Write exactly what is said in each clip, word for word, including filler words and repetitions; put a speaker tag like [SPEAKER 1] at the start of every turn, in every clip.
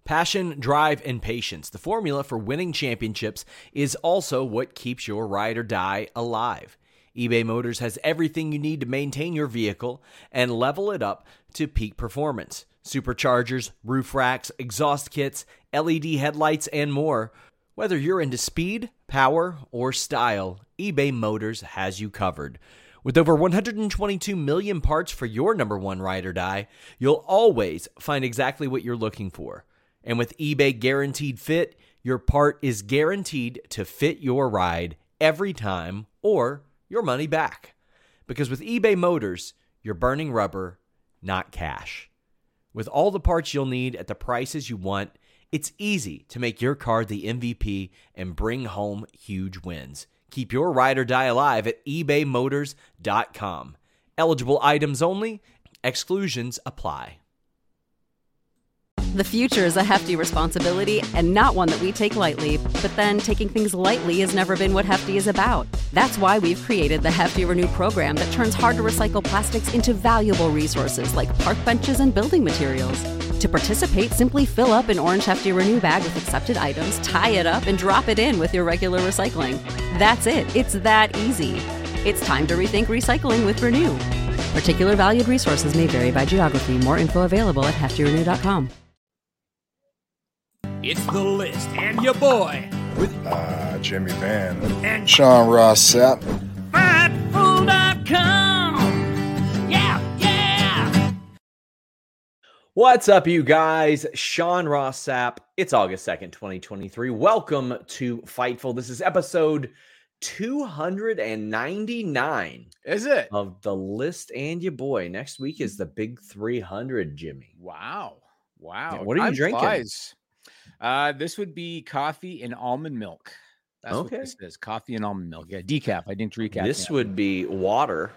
[SPEAKER 1] Passion, drive, and patience. The formula for winning championships is also what keeps your ride or die alive. eBay Motors has everything you need to maintain your vehicle and level it up to peak performance. Superchargers, roof racks, exhaust kits, L E D headlights, and more. Whether you're into speed, power, or style, eBay Motors has you covered. With over one hundred twenty-two million parts for your number one ride or die, you'll always find exactly what you're looking for. And with eBay Guaranteed Fit, your part is guaranteed to fit your ride every time or your money back. Because with eBay Motors, you're burning rubber, not cash. With all the parts you'll need at the prices you want, it's easy to make your car the M V P and bring home huge wins. Keep your ride or die alive at ebay motors dot com. Eligible items only. Exclusions apply.
[SPEAKER 2] The future is a hefty responsibility and not one that we take lightly. But then taking things lightly has never been what Hefty is about. That's why we've created the Hefty Renew program that turns hard-to-recycle plastics into valuable resources like park benches and building materials. To participate, simply fill up an orange Hefty Renew bag with accepted items, tie it up, and drop it in with your regular recycling. That's it. It's that easy. It's time to rethink recycling with Renew. Particular valued resources may vary by geography. More info available at hefty renew dot com.
[SPEAKER 3] It's The List and your boy with
[SPEAKER 4] uh, Jimmy Van
[SPEAKER 3] and
[SPEAKER 4] Sean Ross Sapp.
[SPEAKER 3] Fightful dot com. Yeah, yeah.
[SPEAKER 1] What's up, you guys? Sean Ross Sapp. It's August second, twenty twenty-three. Welcome to Fightful. This is episode two ninety-nine.
[SPEAKER 5] Is it?
[SPEAKER 1] Of The List and your boy. Next week is the big three hundred, Jimmy.
[SPEAKER 5] Wow. Wow.
[SPEAKER 1] Yeah, what are you
[SPEAKER 5] Time
[SPEAKER 1] drinking?
[SPEAKER 5] flies. Uh, this would be coffee and almond milk. That's
[SPEAKER 1] Okay.
[SPEAKER 5] what this is. Coffee and almond milk. Yeah, decaf. I didn't recap.
[SPEAKER 1] This
[SPEAKER 5] yet.
[SPEAKER 1] would be water.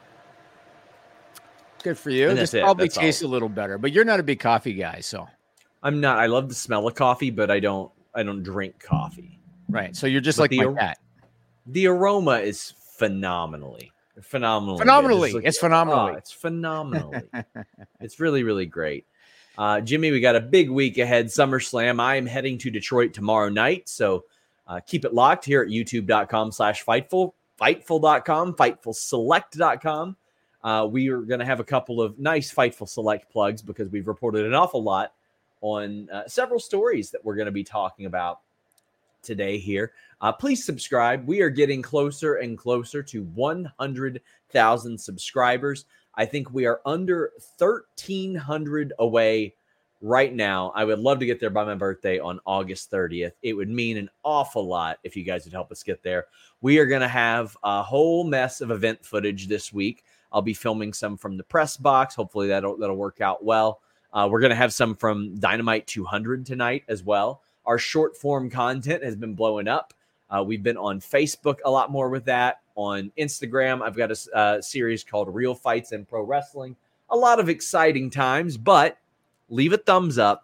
[SPEAKER 5] Good for you.
[SPEAKER 1] And
[SPEAKER 5] This
[SPEAKER 1] that's it.
[SPEAKER 5] probably
[SPEAKER 1] That's
[SPEAKER 5] tastes
[SPEAKER 1] all.
[SPEAKER 5] a little better, but you're not a big coffee guy, so
[SPEAKER 1] I'm not. I love the smell of coffee, but I don't. I don't drink coffee.
[SPEAKER 5] right. So you're just
[SPEAKER 1] But
[SPEAKER 5] like
[SPEAKER 1] the
[SPEAKER 5] my
[SPEAKER 1] ar-
[SPEAKER 5] cat.
[SPEAKER 1] The aroma is phenomenally, phenomenally, good.
[SPEAKER 5] Phenomenally.
[SPEAKER 1] like-
[SPEAKER 5] It's phenomenally.
[SPEAKER 1] Oh, it's phenomenally. It's really, really great. Uh, Jimmy, we got a big week ahead. SummerSlam. I am heading to Detroit tomorrow night, so uh, keep it locked here at youtube dot com slash Fightful, Fightful dot com, Fightful Select dot com. Uh, we are going to have a couple of nice Fightful Select plugs because we've reported an awful lot on uh, several stories that we're going to be talking about today here. Uh, please subscribe. We are getting closer and closer to one hundred thousand subscribers. I think we are under thirteen hundred away right now. I would love to get there by my birthday on August thirtieth. It would mean an awful lot if you guys would help us get there. We are going to have a whole mess of event footage this week. I'll be filming some from the press box. Hopefully that'll, that'll work out well. Uh, we're going to have some from Dynamite two hundred tonight as well. Our short form content has been blowing up. Uh, we've been on Facebook a lot more with that. On Instagram, I've got a uh, series called Real Fights in Pro Wrestling. A lot of exciting times, but leave a thumbs up.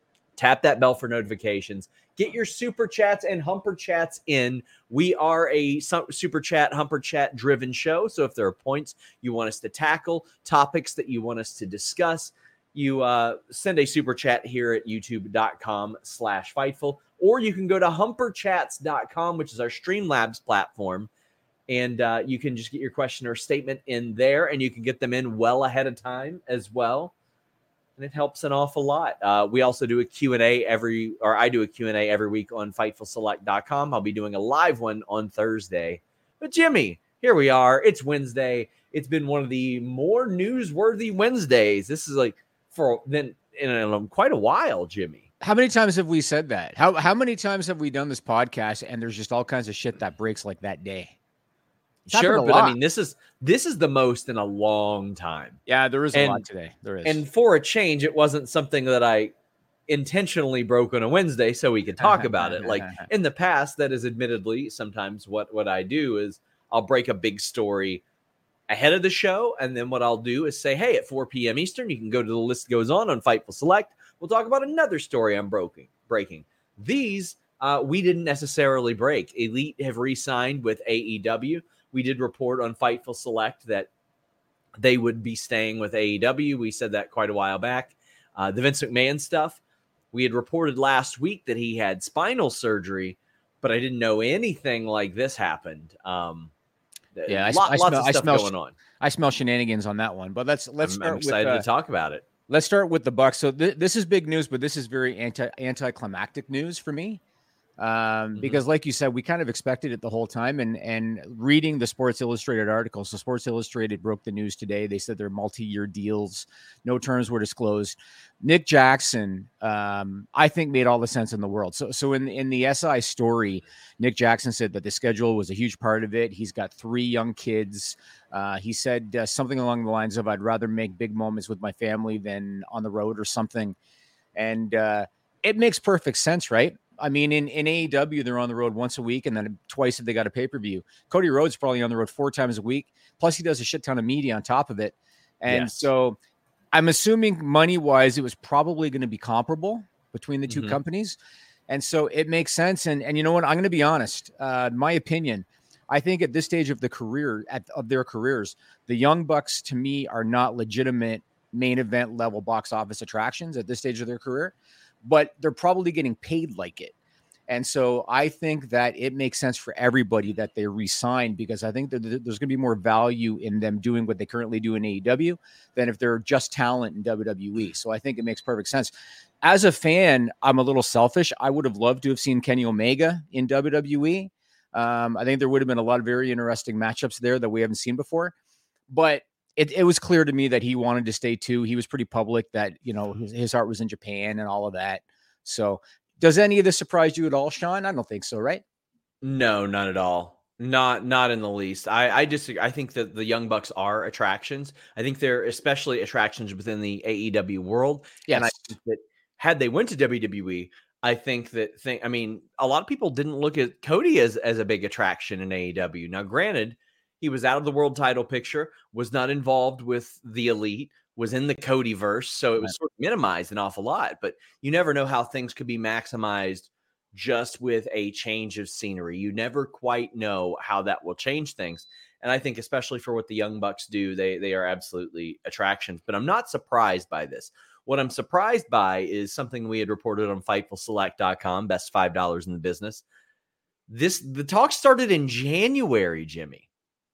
[SPEAKER 1] Tap that bell for notifications. Get your super chats and humper chats in. We are a su- super chat, humper chat driven show. So if there are points you want us to tackle, topics that you want us to discuss, you uh, send a super chat here at youtube dot com slash Fightful, or you can go to humper chats dot com, which is our Streamlabs platform, and uh, you can just get your question or statement in there, and you can get them in well ahead of time as well, and it helps an awful lot. Uh, we also do a Q and A every, or I do a Q and A every week on Fightful Select dot com. I'll be doing a live one on Thursday. But Jimmy, here we are. It's Wednesday. It's been one of the more newsworthy Wednesdays. This is like for then in a, quite a while, Jimmy.
[SPEAKER 5] How many times have we said that? How how many times have we done this podcast and there's just all kinds of shit that breaks like that day? It's
[SPEAKER 1] Sure,
[SPEAKER 5] happened a
[SPEAKER 1] but I
[SPEAKER 5] lot.
[SPEAKER 1] mean, this is this is the most in a long time.
[SPEAKER 5] Yeah, there is a
[SPEAKER 1] And-
[SPEAKER 5] lot today. There is.
[SPEAKER 1] And for a change, it wasn't something that I intentionally broke on a Wednesday so we could talk about it. Like in the past, that is admittedly sometimes what, what I do is I'll break a big story ahead of the show. And then what I'll do is say, hey, at four p.m. Eastern, you can go to The List Goes On on Fightful Select. We'll talk about another story I'm breaking. breaking. These uh, we didn't necessarily break. Elite have re-signed with A E W. We did report on Fightful Select that they would be staying with A E W. We said that quite a while back. Uh, the Vince McMahon stuff, We had reported last week that he had spinal surgery, but I didn't know anything like this happened. Um,
[SPEAKER 5] yeah, I,
[SPEAKER 1] lot,
[SPEAKER 5] I
[SPEAKER 1] lots
[SPEAKER 5] smell,
[SPEAKER 1] of
[SPEAKER 5] I
[SPEAKER 1] stuff
[SPEAKER 5] smell,
[SPEAKER 1] going on.
[SPEAKER 5] I smell shenanigans on that one. But let's let's
[SPEAKER 1] I'm,
[SPEAKER 5] start
[SPEAKER 1] I'm excited
[SPEAKER 5] with, uh,
[SPEAKER 1] to talk about it.
[SPEAKER 5] Let's start with the Bucks. So th- this is big news, but this is very anti anticlimactic news for me. Um,
[SPEAKER 1] Mm-hmm.
[SPEAKER 5] because like you said, we kind of expected it the whole time, and, and reading the Sports Illustrated article. So Sports Illustrated broke the news today. They said they're multi-year deals. No terms were disclosed. Nick Jackson, um, I think made all the sense in the world. So, so in, in the S I story, Nick Jackson said that the schedule was a huge part of it. He's got three young kids. Uh, he said uh, something along the lines of, I'd rather make big moments with my family than on the road or something. And, uh, it makes perfect sense, right? I mean, in, in A E W, they're on the road once a week and then twice if they got a pay-per-view. Cody Rhodes probably on the road four times a week. Plus he does a shit ton of media on top of it. And
[SPEAKER 1] Yes.
[SPEAKER 5] so I'm assuming money-wise, it was probably going to be comparable between the two
[SPEAKER 1] Mm-hmm.
[SPEAKER 5] companies. And so it makes sense. And, and you know what? I'm going to be honest. Uh, my opinion, I think at this stage of the career, at, of their careers, the Young Bucks to me are not legitimate main event level box office attractions at this stage of their career, but they're probably getting paid like it. And so I think that it makes sense for everybody that they re-sign, because I think that there's going to be more value in them doing what they currently do in A E W than if they're just talent in W W E. So I think it makes perfect sense. As a fan, I'm a little selfish. I would have loved to have seen Kenny Omega in W W E. Um, I think there would have been a lot of very interesting matchups there that we haven't seen before. But it, it was clear to me that he wanted to stay too. He was pretty public that, you know, his, his heart was in Japan and all of that. So does any of this surprise you at all, Sean? I don't think so, right?
[SPEAKER 1] No, not at all. Not not in the least. I I disagree. I think that the Young Bucks are attractions. I think they're especially attractions within the A E W world.
[SPEAKER 5] Yes.
[SPEAKER 1] And I think that had they went to W W E, I think that thing. I mean, a lot of people didn't look at Cody as as a big attraction in A E W. Now, granted, he was out of the world title picture, was not involved with the Elite, was in the Codyverse, so it was sort of minimized an awful lot. But you never know how things could be maximized just with a change of scenery. You never quite know how that will change things. And I think especially for what the Young Bucks do, they they are absolutely attractions. But I'm not surprised by this. What I'm surprised by is something we had reported on Fightful Select dot com, best five dollars in the business. This the talk started in January, Jimmy.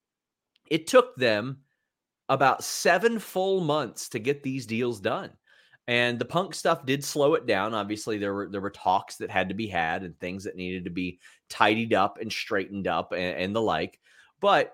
[SPEAKER 1] It took them about seven full months to get these deals done. And the Punk stuff did slow it down. Obviously, there were there were talks that had to be had and things that needed to be tidied up and straightened up and, and the like. But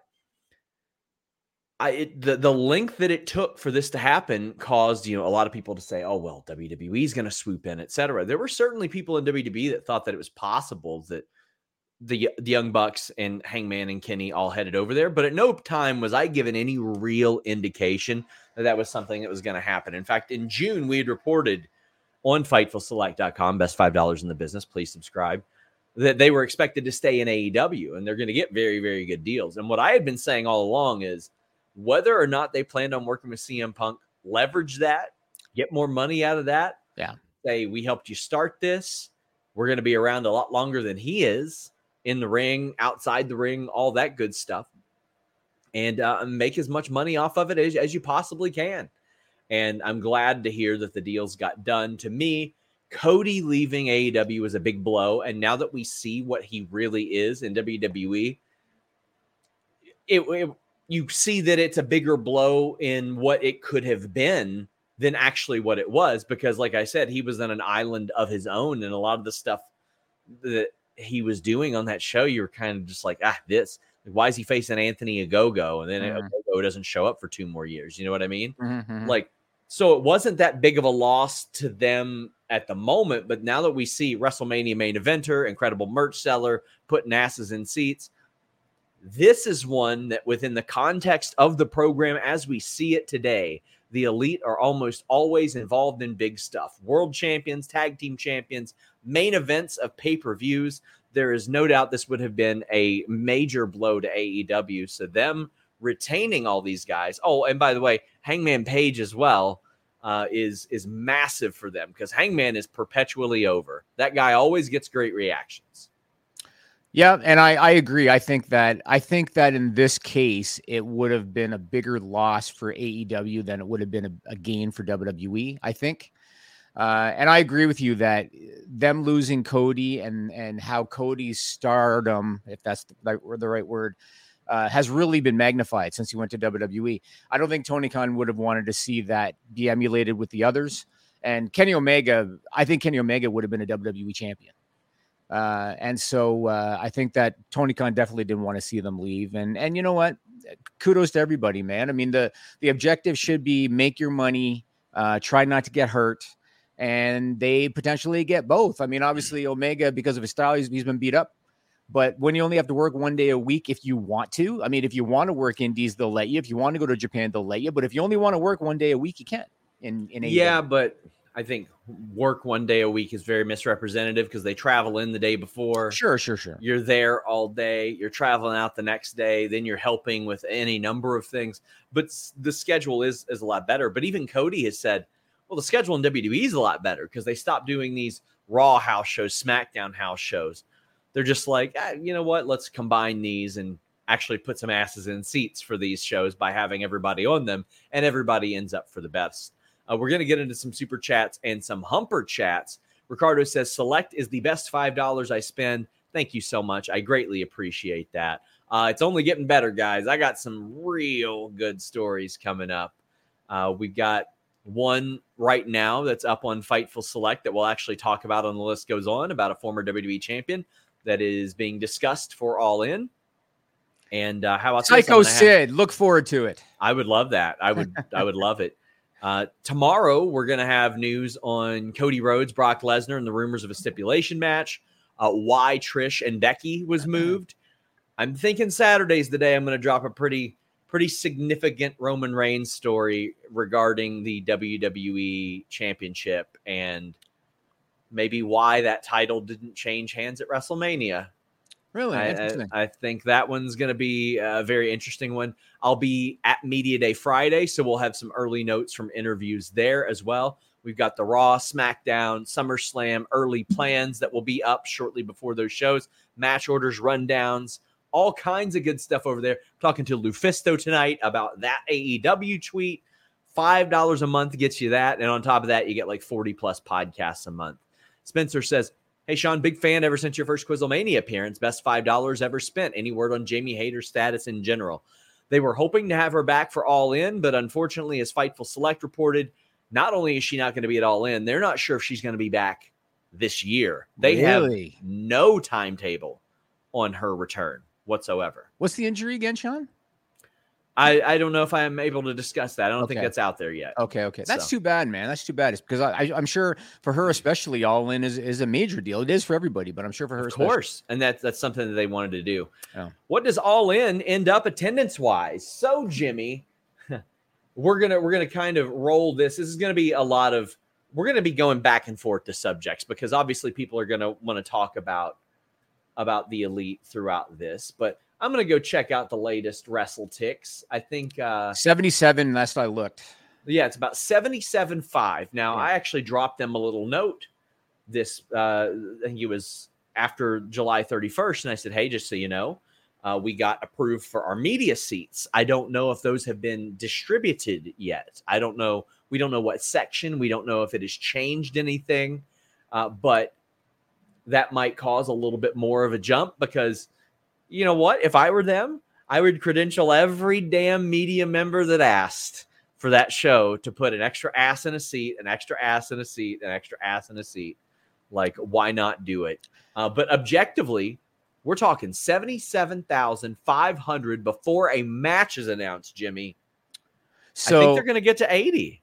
[SPEAKER 1] I it, the the length that it took for this to happen caused, you know, a lot of people to say, "Oh well, W W E is going to swoop in, et cetera" There were certainly people in W W E that thought that it was possible that the the Young Bucks and Hangman and Kenny all headed over there, but at no time was I given any real indication that that was something that was going to happen. In fact, in June, we had reported on Fightful Select dot com, best five dollars in the business, please subscribe, that they were expected to stay in A E W, and they're going to get very, very good deals. And what I had been saying all along is whether or not they planned on working with C M Punk, leverage that, get more money out of that.
[SPEAKER 5] Yeah.
[SPEAKER 1] Say, we helped you start this. We're going to be around a lot longer than he is. In the ring, outside the ring, all that good stuff, and uh, make as much money off of it as, as you possibly can. And I'm glad to hear that the deals got done. To me, Cody leaving A E W was a big blow, and now that we see what he really is in W W E, it, it, you see that it's a bigger blow in what it could have been than actually what it was, because like I said, he was on an island of his own, and a lot of the stuff that he was doing on that show, you were kind of just like, ah, this, why is he facing Anthony Ogogo? And then mm-hmm. Ogogo doesn't show up for two more years. You know what I mean?
[SPEAKER 5] Mm-hmm.
[SPEAKER 1] Like, so it wasn't that big of a loss to them at the moment, but now that we see WrestleMania main eventer, incredible merch seller, putting asses in seats, this is one that within the context of the program as we see it today, the Elite are almost always involved in big stuff. World champions, tag team champions, main events of pay-per-views. There is no doubt this would have been a major blow to A E W. So them retaining all these guys. Oh, and by the way, Hangman Page as well uh, is, is massive for them because Hangman is perpetually over. That guy always gets great reactions.
[SPEAKER 5] Yeah, and I, I agree. I think that I think that in this case, it would have been a bigger loss for A E W than it would have been a, a gain for W W E, I think. Uh, and I agree with you that them losing Cody and and how Cody's stardom, if that's the right, the right word, uh, has really been magnified since he went to W W E. I don't think Tony Khan would have wanted to see that be emulated with the others. And Kenny Omega, I think Kenny Omega would have been a W W E champion. Uh, and so uh, I think that Tony Khan definitely didn't want to see them leave. And and you know what? Kudos to everybody, man. I mean, the the objective should be make your money, uh, try not to get hurt. And they potentially get both. I mean, obviously Omega, because of his style, he's, he's been beat up. But when you only have to work one day a week, if you want to, I mean, if you want to work indies, they'll let you. If you want to go to Japan, they'll let you. But if you only want to work one day a week, you can. In, in
[SPEAKER 1] yeah, but I think work one day a week is very misrepresentative because they travel in the day before.
[SPEAKER 5] Sure, sure, sure.
[SPEAKER 1] You're there all day. You're traveling out the next day. Then you're helping with any number of things. But the schedule is, is a lot better. But even Cody has said, well, the schedule in W W E is a lot better because they stopped doing these Raw house shows, SmackDown house shows. They're just like, ah, you know what? Let's combine these and actually put some asses in seats for these shows by having everybody on them, and everybody ends up for the best. Uh, we're going to get into some super chats and some humper chats. Ricardo says, Select is the best five dollars I spend. Thank you so much. I greatly appreciate that. Uh, it's only getting better, guys. I got some real good stories coming up. Uh, we got one right now that's up on Fightful Select that we'll actually talk about on The List Goes On, about a former W W E champion that is being discussed for All In. And uh, how about
[SPEAKER 5] Psycho Sid? Have... Look forward to it.
[SPEAKER 1] I would love that. I would. I would love it. Uh, tomorrow we're going to have news on Cody Rhodes, Brock Lesnar, and the rumors of a stipulation match. Uh, why Trish and Becky was moved. I'm thinking Saturday's the day I'm going to drop a pretty. Pretty significant Roman Reigns story regarding the W W E Championship and maybe why that title didn't change hands at WrestleMania.
[SPEAKER 5] Really?
[SPEAKER 1] I, I, I think that one's going to be a very interesting one. I'll be at Media Day Friday, so we'll have some early notes from interviews there as well. We've got the Raw, SmackDown, SummerSlam early plans that will be up shortly before those shows, match orders, rundowns, all kinds of good stuff over there. I'm talking to Lufisto tonight about that A E W tweet. five dollars a month gets you that. And on top of that, you get like forty plus podcasts a month. Spencer says, hey, Sean, big fan ever since your first Quizlemania appearance. Best five dollars ever spent. Any word on Jamie Hayter's status in general? They were hoping to have her back for All In, but unfortunately, as Fightful Select reported, not only is she not going to be at All In, they're not sure if she's going to be back this year. They
[SPEAKER 5] really?
[SPEAKER 1] have no timetable on her return whatsoever.
[SPEAKER 5] What's the injury again, Sean?
[SPEAKER 1] I, I don't know if I am able to discuss that. I don't
[SPEAKER 5] okay.
[SPEAKER 1] think that's out there yet.
[SPEAKER 5] Okay, okay. That's
[SPEAKER 1] so.
[SPEAKER 5] too bad, man. That's too bad. It's because I, I, I'm sure for her especially, All In is, is a major deal. It is for everybody, but I'm sure for her
[SPEAKER 1] Of
[SPEAKER 5] especially.
[SPEAKER 1] course. And that's, that's something that they wanted to do.
[SPEAKER 5] Oh.
[SPEAKER 1] What does All In end up attendance-wise? So, Jimmy, we're going to we're gonna kind of roll this. This is going to be a lot of – we're going to be going back and forth to subjects because obviously people are going to want to talk about, about the Elite throughout this. But – I'm going to go check out the latest Wrestle Ticks. I think uh,
[SPEAKER 5] seventy-seven last I looked.
[SPEAKER 1] Yeah, it's about seventy-seven point five. Now,
[SPEAKER 5] yeah.
[SPEAKER 1] I actually dropped them a little note this, uh, I think it was after July thirty-first. And I said, hey, just so you know, uh, we got approved for our media seats. I don't know if those have been distributed yet. I don't know. We don't know what section. We don't know if it has changed anything. Uh, but that might cause a little bit more of a jump because you know what? If I were them, I would credential every damn media member that asked for that show to put an extra ass in a seat, an extra ass in a seat, an extra ass in a seat. Like, why not do it? Uh, but objectively, we're talking seventy-seven thousand five hundred before a match is announced, Jimmy. So I think they're going to get to eighty.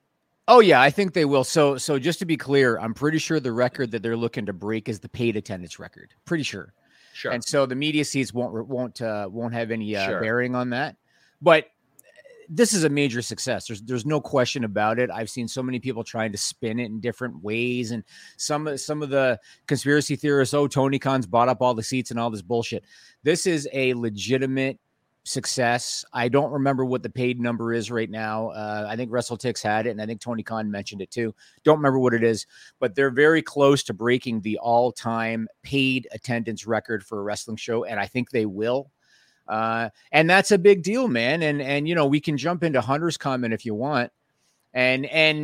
[SPEAKER 5] Oh, yeah, I think they will. So, so just to be clear, I'm pretty sure the record that they're looking to break is the paid attendance record. Pretty sure.
[SPEAKER 1] Sure.
[SPEAKER 5] And so the media seats won't won't uh, won't have any uh,
[SPEAKER 1] sure.
[SPEAKER 5] bearing on that. But this is a major success. There's there's no question about it. I've seen so many people trying to spin it in different ways, and some some of the conspiracy theorists, oh, Tony Khan's bought up all the seats and all this bullshit. This is a legitimate success. I don't remember what the paid number is right now. Uh, I think WrestleTix had it, and I think Tony Khan mentioned it too. Don't remember what it is, but they're very close to breaking the all-time paid attendance record for a wrestling show, and I think they will. Uh, and that's a big deal, man. And and you know, we can jump into Hunter's comment if you want. And and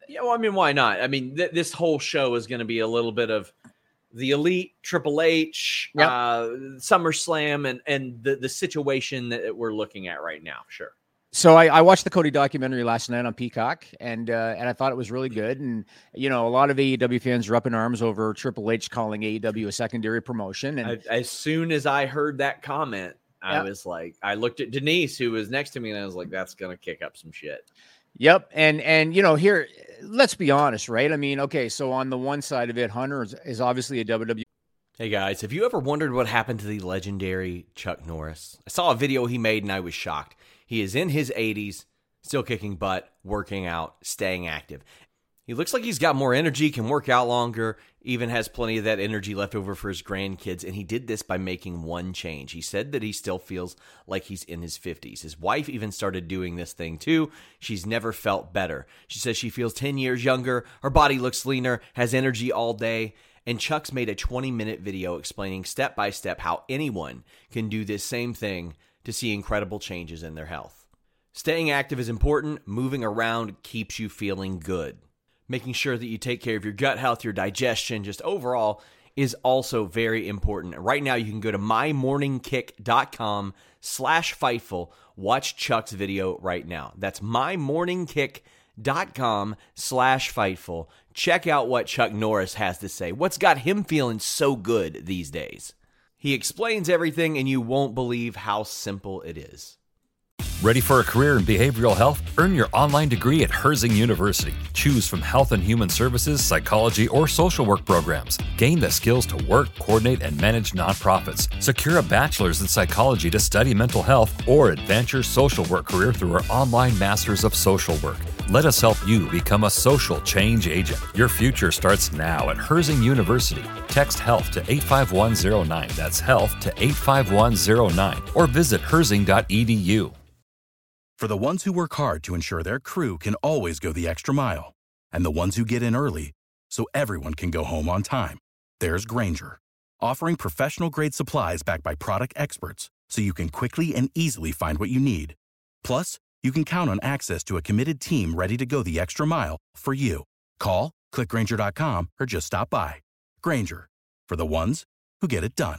[SPEAKER 1] Yeah, well, I mean, why not? I mean, th- this whole show is going to be a little bit of the Elite, Triple H,
[SPEAKER 5] Yep.
[SPEAKER 1] uh, SummerSlam, and and the the situation that we're looking at right now. Sure.
[SPEAKER 5] So I, I watched the Cody documentary last night on Peacock, and uh, and I thought it was really good. And you know, a lot of A E W fans are up in arms over Triple H calling A E W a secondary promotion. And
[SPEAKER 1] I, as soon as I heard that comment, I
[SPEAKER 5] Yeah.
[SPEAKER 1] was like, I looked at Denise, who was next to me, and I was like, that's going to kick up some shit.
[SPEAKER 5] Yep. And, and, you know, here, let's be honest, right? I mean, okay, so on the one side of it, Hunter is, is obviously a W W E.
[SPEAKER 1] Hey guys, have you ever wondered what happened to the legendary Chuck Norris? I saw a video he made and I was shocked. He is in his eighties, still kicking butt, working out, staying active. He looks like he's got more energy, can work out longer, even has plenty of that energy left over for his grandkids, and he did this by making one change. He said that he still feels like he's in his fifties. His wife even started doing this thing too. She's never felt better. She says she feels ten years younger, her body looks leaner, has energy all day, and Chuck's made a twenty-minute video explaining step by step how anyone can do this same thing to see incredible changes in their health. Staying active is important. Moving around keeps you feeling good. Making sure that you take care of your gut health, your digestion, just overall is also very important. Right now, you can go to mymorningkick.com slash Fightful. Watch Chuck's video right now. That's mymorningkick.com slash Fightful. Check out what Chuck Norris has to say. What's got him feeling so good these days? He explains everything, and you won't believe how simple it is.
[SPEAKER 6] Ready for a career in behavioral health? Earn your online degree at Herzing University. Choose from health and human services, psychology, or social work programs. Gain the skills to work, coordinate, and manage nonprofits. Secure a bachelor's in psychology to study mental health, or advance your social work career through our online Masters of Social Work. Let us help you become a social change agent. Your future starts now at Herzing University. Text HEALTH to eight five one zero nine. That's HEALTH to eight five one zero nine. Or visit herzing dot e d u.
[SPEAKER 7] For the ones who work hard to ensure their crew can always go the extra mile, and the ones who get in early so everyone can go home on time, there's Grainger, offering professional-grade supplies backed by product experts so you can quickly and easily find what you need. Plus, you can count on access to a committed team ready to go the extra mile for you. Call, click Grainger dot com, or just stop by. Grainger, for the ones who get it done.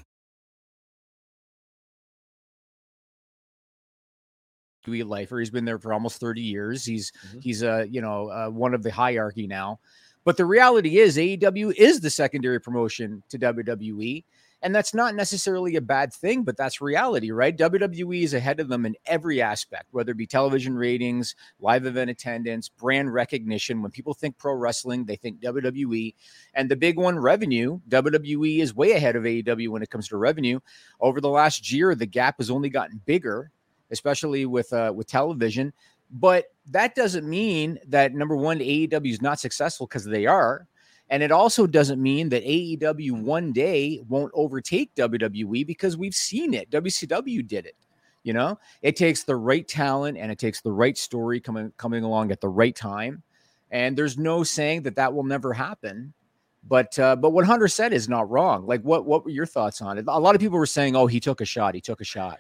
[SPEAKER 5] Lifer. He's been there for almost thirty years. He's
[SPEAKER 1] Mm-hmm.
[SPEAKER 5] he's uh, you know uh, one of the hierarchy now. But the reality is A E W is the secondary promotion to W W E, and that's not necessarily a bad thing, but that's reality, right? W W E is ahead of them in every aspect, whether it be television ratings, live event attendance, brand recognition. When people think pro wrestling, they think W W E. And the big one, revenue. W W E is way ahead of A E W when it comes to revenue. Over the last year, the gap has only gotten bigger, especially with uh, with television. But that doesn't mean that, number one, A E W is not successful, because they are. And it also doesn't mean that A E W one day won't overtake W W E, because we've seen it. W C W did it. You know, it takes the right talent and it takes the right story coming coming along at the right time. And there's no saying that that will never happen. But uh, but what Hunter said is not wrong. Like, what what were your thoughts on it? A lot of people were saying, oh, he took a shot. He took a shot.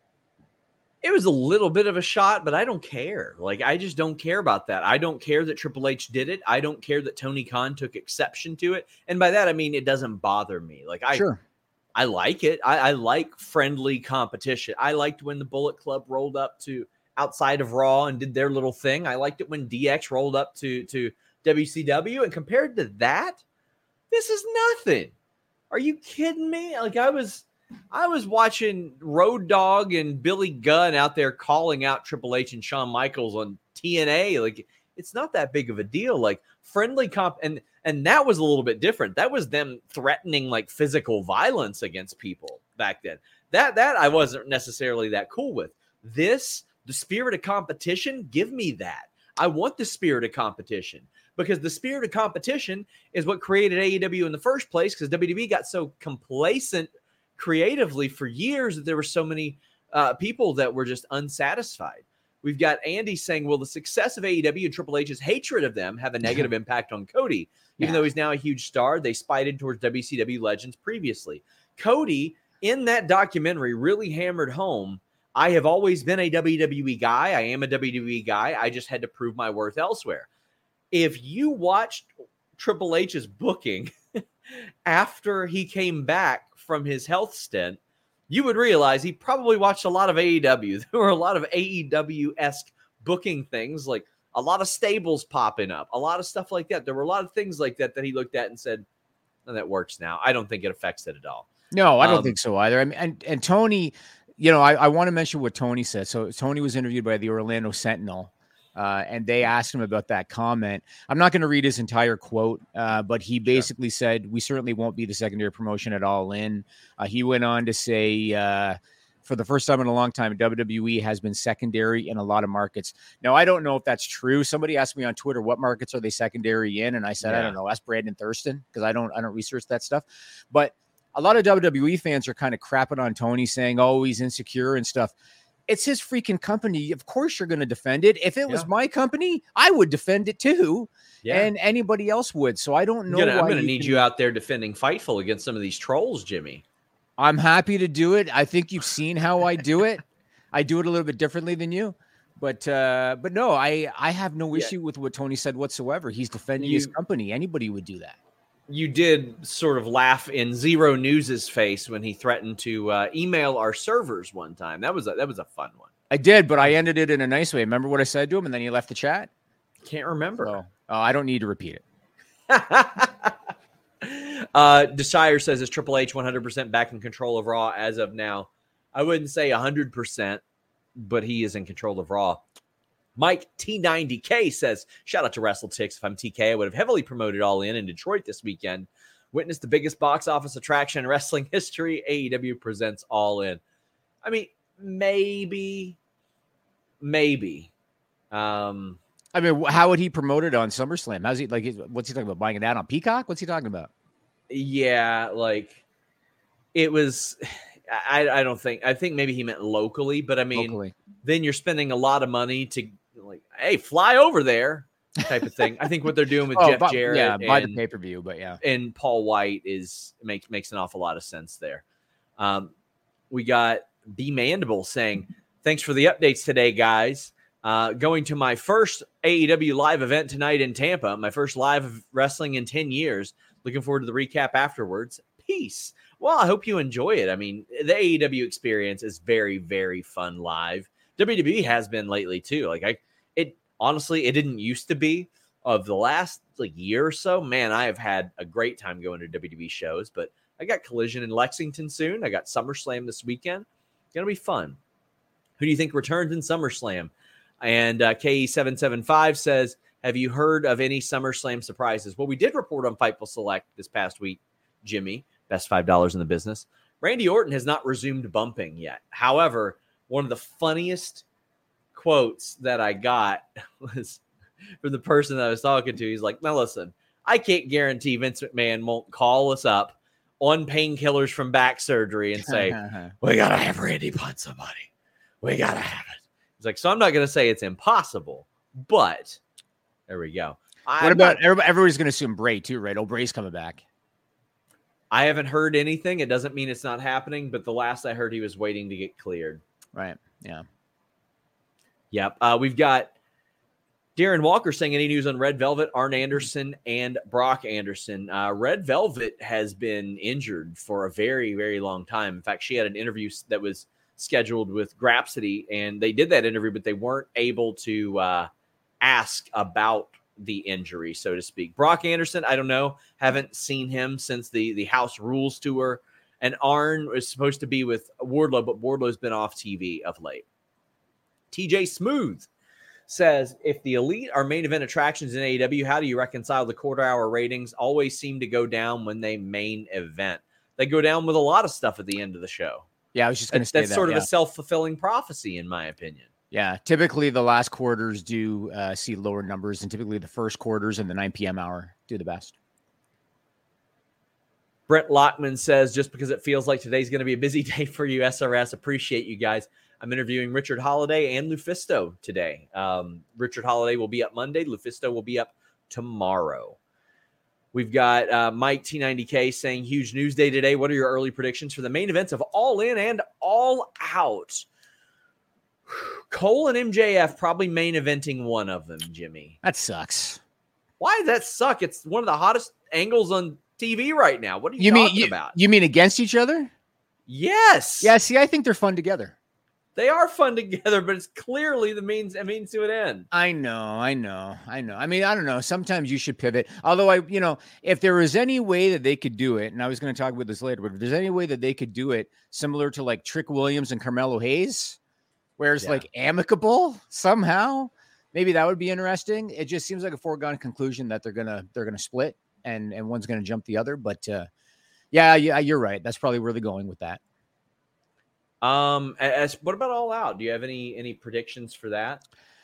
[SPEAKER 1] It was a little bit of a shot, but I don't care. Like, I just don't care about that. I don't care that Triple H did it. I don't care that Tony Khan took exception to it. And by that, I mean, it doesn't bother me. Like, I,
[SPEAKER 5] Sure.
[SPEAKER 1] I like it. I, I like friendly competition. I liked when the Bullet Club rolled up to outside of Raw and did their little thing. I liked it when D X rolled up to, to W C W. And compared to that, this is nothing. Are you kidding me? Like, I was... I was watching Road Dogg and Billy Gunn out there calling out Triple H and Shawn Michaels on T N A. Like, it's not that big of a deal. Like, friendly comp, and and that was a little bit different. That was them threatening like physical violence against people back then. That that I wasn't necessarily that cool with. This, the spirit of competition, give me that. I want the spirit of competition, because the spirit of competition is what created A E W in the first place, because W W E got so complacent creatively for years that there were so many uh, people that were just unsatisfied. We've got Andy saying, will the success of A E W and Triple H's hatred of them have a negative impact on Cody? Even
[SPEAKER 5] Yeah.
[SPEAKER 1] though he's now a huge star, they spited towards W C W legends previously. Cody, in that documentary, really hammered home, I have always been a W W E guy. I am a W W E guy. I just had to prove my worth elsewhere. if you watched Triple H's booking after he came back from his health stint, you would realize he probably watched a lot of A E W. There were a lot of A E W-esque booking things, like a lot of stables popping up, a lot of stuff like that. There were a lot of things like that that he looked at and said, oh, that works now. I don't think it affects it at all.
[SPEAKER 5] No, I don't
[SPEAKER 1] Um,
[SPEAKER 5] think so either. I mean, and, and Tony, you know, I, I want to mention what Tony said. So Tony was interviewed by the Orlando Sentinel, uh, and they asked him about that comment. I'm not going to read his entire quote, uh, but he basically said, we certainly won't be the secondary promotion at All In. Uh, he went on to say, uh, for the first time in a long time, W W E has been secondary in a lot of markets. Now, I don't know if that's true. Somebody asked me on Twitter, what markets are they secondary in? And I said,
[SPEAKER 1] Yeah.
[SPEAKER 5] I don't know. Ask Brandon Thurston, because I don't, I don't research that stuff. But a lot of W W E fans are kind of crapping on Tony, saying, oh, he's insecure and stuff. It's his freaking company. Of course you're going to defend it. If it was
[SPEAKER 1] Yeah.
[SPEAKER 5] my company, I would defend it too.
[SPEAKER 1] Yeah.
[SPEAKER 5] And anybody else would. So I don't know.
[SPEAKER 1] I'm gonna, I'm
[SPEAKER 5] why
[SPEAKER 1] gonna
[SPEAKER 5] you
[SPEAKER 1] need
[SPEAKER 5] can-
[SPEAKER 1] you out there defending Fightful against some of these trolls, Jimmy.
[SPEAKER 5] I'm happy to do it. I think you've seen how I do it. I do it a little bit differently than you. But uh, but no, I, I have no
[SPEAKER 1] Yeah.
[SPEAKER 5] issue with what Tony said whatsoever. He's defending his
[SPEAKER 1] You-
[SPEAKER 5] company. Anybody would do that.
[SPEAKER 1] You did sort of laugh in Zero News's face when he threatened to uh, email our servers one time. That was a, that was a fun one.
[SPEAKER 5] I did, but I ended it in a nice way. Remember what I said to him, and then he left the chat?
[SPEAKER 1] Can't remember.
[SPEAKER 5] So, uh, I don't need to repeat it.
[SPEAKER 1] uh, Desire says, is Triple H one hundred percent back in control of Raw as of now? I wouldn't say one hundred percent, but he is in control of Raw. Mike T ninety K says, shout out to WrestleTix. If I'm T K, I would have heavily promoted All In in Detroit this weekend. Witnessed the biggest box office attraction in wrestling history. A E W presents All In. I mean, maybe, maybe. Um,
[SPEAKER 5] I mean, wh- how would he promote it on SummerSlam? How's he like? is- What's he talking about? Buying it out on Peacock? What's he talking about?
[SPEAKER 1] yeah, like it was. I, I don't think. I think maybe he meant locally, but I mean,
[SPEAKER 5] Locally.
[SPEAKER 1] then you're spending a lot of money to like, hey, fly over there, type of thing. I think what they're doing with
[SPEAKER 5] Oh,
[SPEAKER 1] Jeff
[SPEAKER 5] bu-
[SPEAKER 1] Jarrett,
[SPEAKER 5] yeah, buy the
[SPEAKER 1] and,
[SPEAKER 5] pay per view, but yeah,
[SPEAKER 1] and Paul White is makes makes an awful lot of sense there. Um, we got B Mandible saying, "Thanks for the updates today, guys. Uh, going to my first A E W live event tonight in Tampa. My first live wrestling in ten years. Looking forward to the recap afterwards. Peace." Well, I hope you enjoy it. I mean, the A E W experience is very, very fun live. W W E has been lately too. Like I, it honestly, it didn't used to be. Of the last like year or so, man, I have had a great time going to W W E shows. But I got Collision in Lexington soon. I got SummerSlam this weekend. It's gonna be fun. Who do you think returns in SummerSlam? And uh, K E seven seven five says, have you heard of any SummerSlam surprises? Well, we did report on Fightful Select this past week, Jimmy. Best five dollars in the business. Randy Orton has not resumed bumping yet. However, one of the funniest quotes that I got was from the person that I was talking to. He's like, now listen, I can't guarantee Vince McMahon won't call us up on painkillers from back surgery and say, we got to have Randy punt somebody. We got to have it. He's like, so I'm not going to say it's impossible, but there we go.
[SPEAKER 5] what
[SPEAKER 1] I'm
[SPEAKER 5] about
[SPEAKER 1] not-
[SPEAKER 5] everybody, everybody's going to assume Bray too, right? Oh, Bray's coming back.
[SPEAKER 1] I haven't heard anything. It doesn't mean it's not happening, but the last I heard, he was waiting to get cleared.
[SPEAKER 5] Right. Yeah.
[SPEAKER 1] Yep. Uh, we've got Darren Walker saying, any news on Red Velvet, Arn Anderson, and Brock Anderson? Uh, Red Velvet has been injured for a very, very long time. In fact, she had an interview that was scheduled with Grapsody, and they did that interview, but they weren't able to uh, ask about the injury, so to speak. Brock Anderson, I don't know. Haven't seen him since the, the House Rules tour. And Arn was supposed to be with Wardlow, but Wardlow's been off T V of late. T J Smooth says, if the Elite are main event attractions in A E W, how do you reconcile the quarter hour ratings? Always seem to go down when they main event. They go down with a lot of stuff at the end of the show.
[SPEAKER 5] Yeah, I was just going to
[SPEAKER 1] That's,
[SPEAKER 5] say
[SPEAKER 1] that's
[SPEAKER 5] that.
[SPEAKER 1] sort
[SPEAKER 5] yeah.
[SPEAKER 1] of a self-fulfilling prophecy, in my opinion.
[SPEAKER 5] Yeah, typically the last quarters do uh, see lower numbers, and typically the first quarters and the nine p.m. hour do the best.
[SPEAKER 1] Brett Lockman says, just because it feels like today's going to be a busy day for you, S R S, appreciate you guys. I'm interviewing Richard Holiday and Lufisto today. Um, Richard Holiday will be up Monday. Lufisto will be up tomorrow. We've got uh, Mike T ninety K saying, huge news day today. What are your early predictions for the main events of All In and All Out? Cole and M J F probably main eventing one of them, Jimmy.
[SPEAKER 5] That sucks.
[SPEAKER 1] Why does that suck? It's one of the hottest angles on T V right now. What are you,
[SPEAKER 5] You
[SPEAKER 1] talking
[SPEAKER 5] mean you,
[SPEAKER 1] about?
[SPEAKER 5] you mean against each other?
[SPEAKER 1] Yes.
[SPEAKER 5] Yeah. See, I think they're fun together.
[SPEAKER 1] They are fun together, but it's clearly the means a means to an end.
[SPEAKER 5] I know, I know, I know. I mean, I don't know. Sometimes you should pivot. Although I, you know, if there was any way that they could do it, and I was going to talk about this later, but if there's any way that they could do it similar to like Trick Williams and Carmelo Hayes, where it's
[SPEAKER 1] Yeah.
[SPEAKER 5] like amicable somehow, maybe that would be interesting. It just seems like a foregone conclusion that they're gonna they're gonna split and and one's gonna jump the other. But uh, yeah, yeah, you're right. That's probably where they're going with that.
[SPEAKER 1] Um, as what about All Out? Do you have any any predictions for that?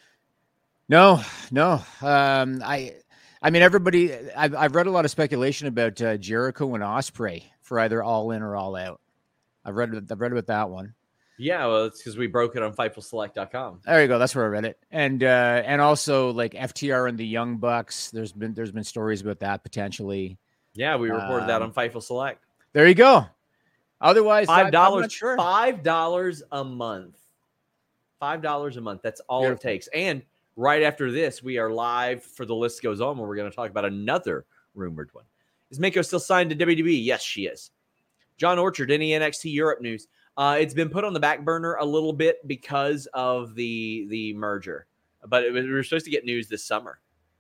[SPEAKER 5] No, no. Um, I, I mean, everybody. I've I've read a lot of speculation about uh, Jericho and Ospreay for either All In or All Out. I've read I've read about that one.
[SPEAKER 1] Yeah, well, it's because we broke it on Fightful Select dot com.
[SPEAKER 5] There you go. That's where I read it. And uh, and also like F T R and the Young Bucks. There's been there's been stories about that potentially.
[SPEAKER 1] Yeah, we reported
[SPEAKER 5] Um,
[SPEAKER 1] that on Fightful Select.
[SPEAKER 5] There you go. Otherwise,
[SPEAKER 1] Five
[SPEAKER 5] I'm
[SPEAKER 1] dollars,
[SPEAKER 5] not sure.
[SPEAKER 1] five dollars a month. Five dollars a month. That's all
[SPEAKER 5] Beautiful.
[SPEAKER 1] it takes. And right after this, we are live for The List Goes On, where we're going to talk about another rumored one. Is Mako still signed to W W E? Yes, she is. John Orchard, any N X T Europe news? Uh, it's been put on the back burner a little bit because of the the merger, but it was, we were supposed to get news this summer.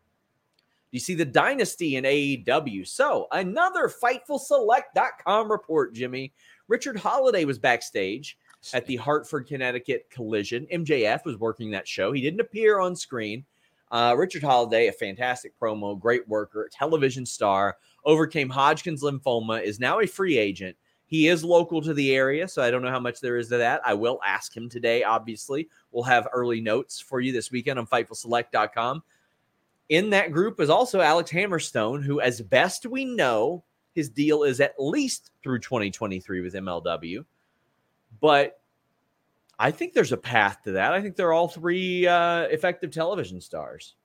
[SPEAKER 1] You see the dynasty in A E W. So another Fightful Select dot com report, Jimmy. Richard Holiday was backstage at the Hartford, Connecticut Collision. M J F was working that show. He didn't appear on screen. Uh, Richard Holiday, a fantastic promo, great worker, television star, overcame Hodgkin's lymphoma, is now a free agent. He is local to the area, so I don't know how much there is to that. I will ask him today, obviously. We'll have early notes for you this weekend on Fightful Select dot com. In that group is also Alex Hammerstone, who, as best we know, his deal is at least through twenty twenty-three with M L W. But I think there's a path to that. I think they're all three uh, effective television stars.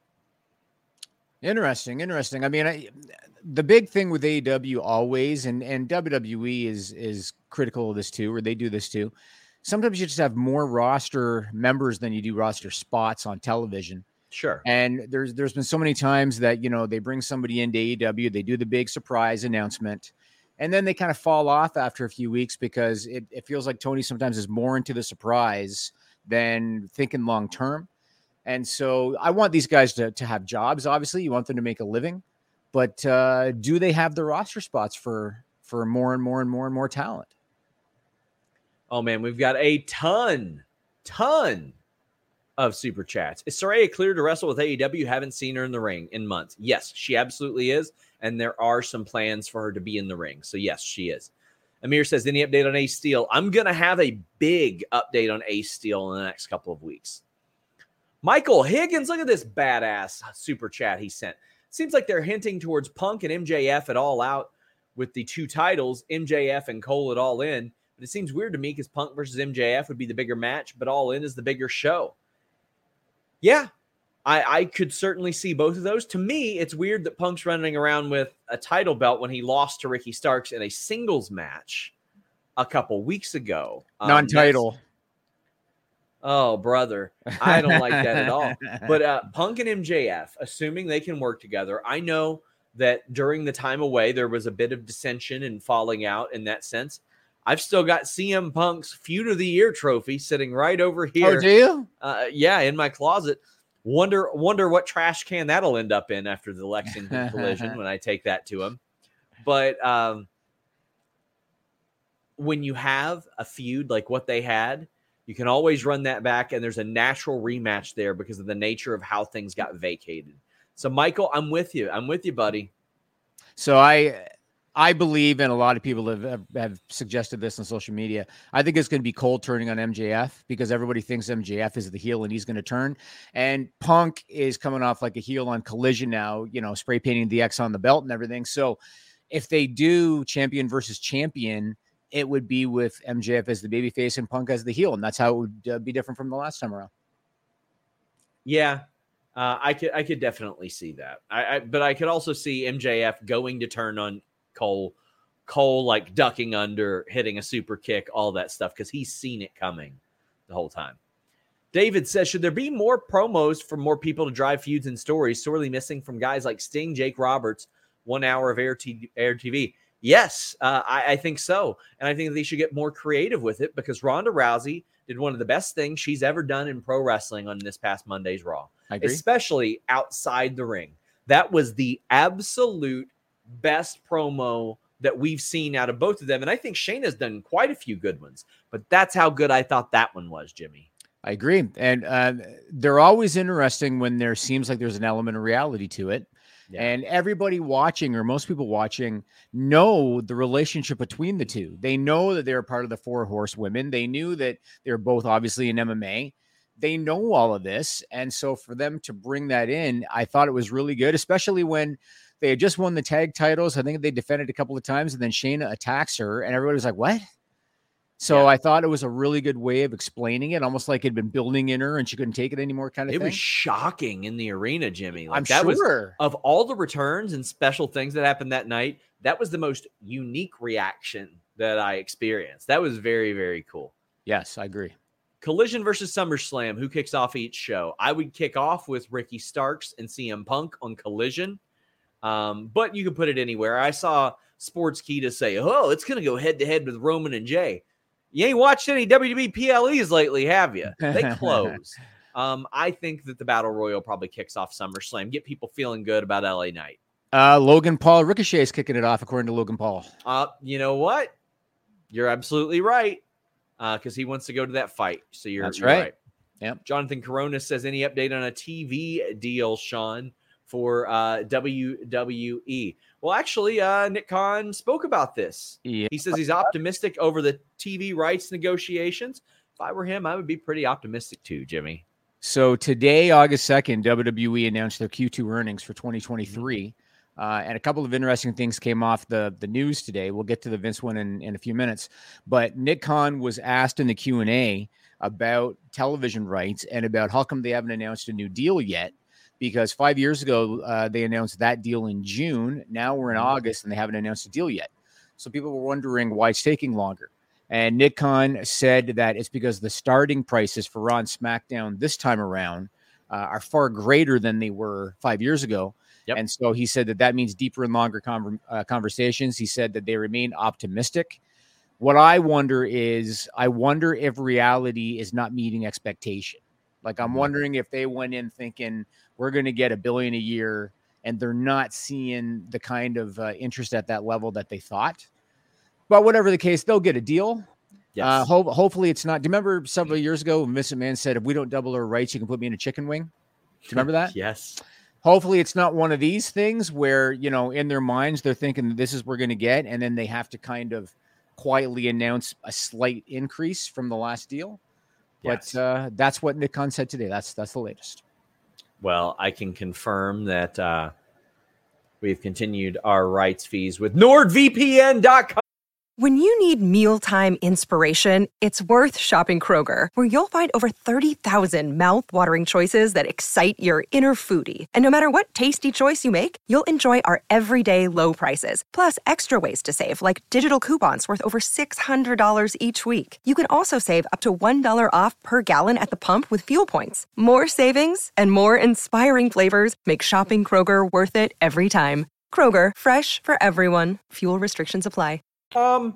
[SPEAKER 5] Interesting, interesting. I mean, I, the big thing with A E W always, and, and W W E is is critical of this too, or they do this too. Sometimes you just have more roster members than you do roster spots on television.
[SPEAKER 1] Sure.
[SPEAKER 5] And there's there's been so many times that, you know, they bring somebody into A E W, they do the big surprise announcement, and then they kind of fall off after a few weeks because it, it feels like Tony sometimes is more into the surprise than thinking long term. And so I want these guys to, to have jobs. Obviously, you want them to make a living, but uh, do they have the roster spots for for more and more and more and more talent?
[SPEAKER 1] Oh, man, we've got a ton, ton of super chats. Is Saraya clear to wrestle with A E W? Haven't seen her in the ring in months. Yes, she absolutely is. And there are some plans for her to be in the ring. So, yes, she is. Amir says, any update on Ace Steel? I'm going to have a big update on Ace Steel in the next couple of weeks. Michael Higgins, look at this badass super chat he sent. Seems like they're hinting towards Punk and M J F at All Out with the two titles, M J F and Cole at All In. But it seems weird to me because Punk versus M J F would be the bigger match, but All In is the bigger show. Yeah, I, I could certainly see both of those. To me, it's weird that Punk's running around with a title belt when he lost to Ricky Starks in a singles match a couple weeks ago. Um,
[SPEAKER 5] Non-title.
[SPEAKER 1] Oh, brother. I don't like that at all. But uh, Punk and M J F, assuming they can work together, I know that during the time away, there was a bit of dissension and falling out in that sense. I've still got C M Punk's Feud of the Year trophy sitting right over here.
[SPEAKER 5] Oh, do you?
[SPEAKER 1] Uh, yeah, in my closet. Wonder wonder what trash can that'll end up in after the Lexington collision when I take that to him. But um, when you have a feud like what they had, you can always run that back, and there's a natural rematch there because of the nature of how things got vacated. So, Michael, I'm with you. I'm with you, buddy.
[SPEAKER 5] So I I believe, and a lot of people have, have, have suggested this on social media, I think it's going to be Cole turning on M J F because everybody thinks M J F is the heel and he's going to turn. And Punk is coming off like a heel on Collision now, you know, spray painting the X on the belt and everything. So if they do champion versus champion, it would be with M J F as the babyface and Punk as the heel. And that's how it would uh, be different from the last time around.
[SPEAKER 1] Yeah, uh, I could I could definitely see that. I, I But I could also see M J F going to turn on Cole, Cole like ducking under, hitting a super kick, all that stuff, because he's seen it coming the whole time. David says, should there be more promos for more people to drive feuds and stories sorely missing from guys like Sting, Jake Roberts, one hour of air, t- air T V? Yes, uh, I, I think so. And I think they should get more creative with it because Ronda Rousey did one of the best things she's ever done in pro wrestling on this past Monday's Raw,
[SPEAKER 5] I agree.
[SPEAKER 1] Especially outside the ring. That was the absolute best promo that we've seen out of both of them. And I think Shayna's done quite a few good ones, but that's how good I thought that one was, Jimmy.
[SPEAKER 5] I agree. And uh, they're always interesting when there seems like there's an element of reality to it. Yeah. And everybody watching, or most people watching, know the relationship between the two. They know that they're part of the Four Horsewomen. They knew that they're both obviously in M M A. They know all of this. And so for them to bring that in, I thought it was really good, especially when they had just won the tag titles. I think they defended a couple of times, and then Shayna attacks her, and everybody was like, what? So yeah. I thought it was a really good way of explaining it, almost like it had been building in her and she couldn't take it anymore kind of
[SPEAKER 1] it
[SPEAKER 5] thing.
[SPEAKER 1] It was shocking in the arena, Jimmy. Like,
[SPEAKER 5] I'm
[SPEAKER 1] that
[SPEAKER 5] sure.
[SPEAKER 1] Was, of all the returns and special things that happened that night, that was the most unique reaction that I experienced. That was very, very cool.
[SPEAKER 5] Yes, I agree.
[SPEAKER 1] Collision versus SummerSlam. Who kicks off each show? I would kick off with Ricky Starks and C M Punk on Collision. Um, but you can put it anywhere. I saw Sportskeeda say, oh, it's going to go head-to-head with Roman and Jay. You ain't watched any W W E P L Es lately, have you? They close. um, I think that the Battle Royal probably kicks off SummerSlam. Get people feeling good about L A Knight.
[SPEAKER 5] Uh, Logan Paul. Ricochet is kicking it off, according to Logan Paul.
[SPEAKER 1] Uh, you know what? You're absolutely right. Because uh, he wants to go to that fight. So you're,
[SPEAKER 5] That's
[SPEAKER 1] you're
[SPEAKER 5] right.
[SPEAKER 1] right.
[SPEAKER 5] Yep.
[SPEAKER 1] Jonathan Corona says, any update on a T V deal, Sean, for uh, W W E? Well, actually, uh, Nick Khan spoke about this.
[SPEAKER 5] Yeah.
[SPEAKER 1] He says he's optimistic over the T V rights negotiations. If I were him, I would be pretty optimistic too, Jimmy.
[SPEAKER 5] So today, August second, W W E announced their Q two earnings for twenty twenty-three. Mm-hmm. Uh, and a couple of interesting things came off the, the news today. We'll get to the Vince one in, in a few minutes. But Nick Khan was asked in the Q and A about television rights and about how come they haven't announced a new deal yet. Because five years ago, uh, they announced that deal in June. Now we're in August, and they haven't announced a deal yet. So people were wondering why it's taking longer. And Nick Khan said that it's because the starting prices for Raw and SmackDown this time around uh, are far greater than they were five years ago. Yep. And so he said that that means deeper and longer con- uh, conversations. He said that they remain optimistic. What I wonder is, I wonder if reality is not meeting expectation. Like, I'm wondering if they went in thinking we're going to get a billion a year and they're not seeing the kind of uh, interest at that level that they thought. But whatever the case, they'll get a deal. Yes. Uh, ho- hopefully it's not. Do you remember several years ago when Vince McMahon said, if we don't double our rights, you can put me in a chicken wing? Do you remember that?
[SPEAKER 1] Yes.
[SPEAKER 5] Hopefully it's not one of these things where, you know, in their minds, they're thinking this is what we're going to get. And then they have to kind of quietly announce a slight increase from the last deal. Yes. But uh, that's what Nick Khan said today. That's that's the latest.
[SPEAKER 1] Well, I can confirm that uh, we've continued our rights fees with nord V P N dot com.
[SPEAKER 8] When you need mealtime inspiration, it's worth shopping Kroger, where you'll find over thirty thousand mouth-watering choices that excite your inner foodie. And no matter what tasty choice you make, you'll enjoy our everyday low prices, plus extra ways to save, like digital coupons worth over six hundred dollars each week. You can also save up to one dollar off per gallon at the pump with fuel points. More savings and more inspiring flavors make shopping Kroger worth it every time. Kroger, fresh for everyone. Fuel restrictions apply.
[SPEAKER 1] Um,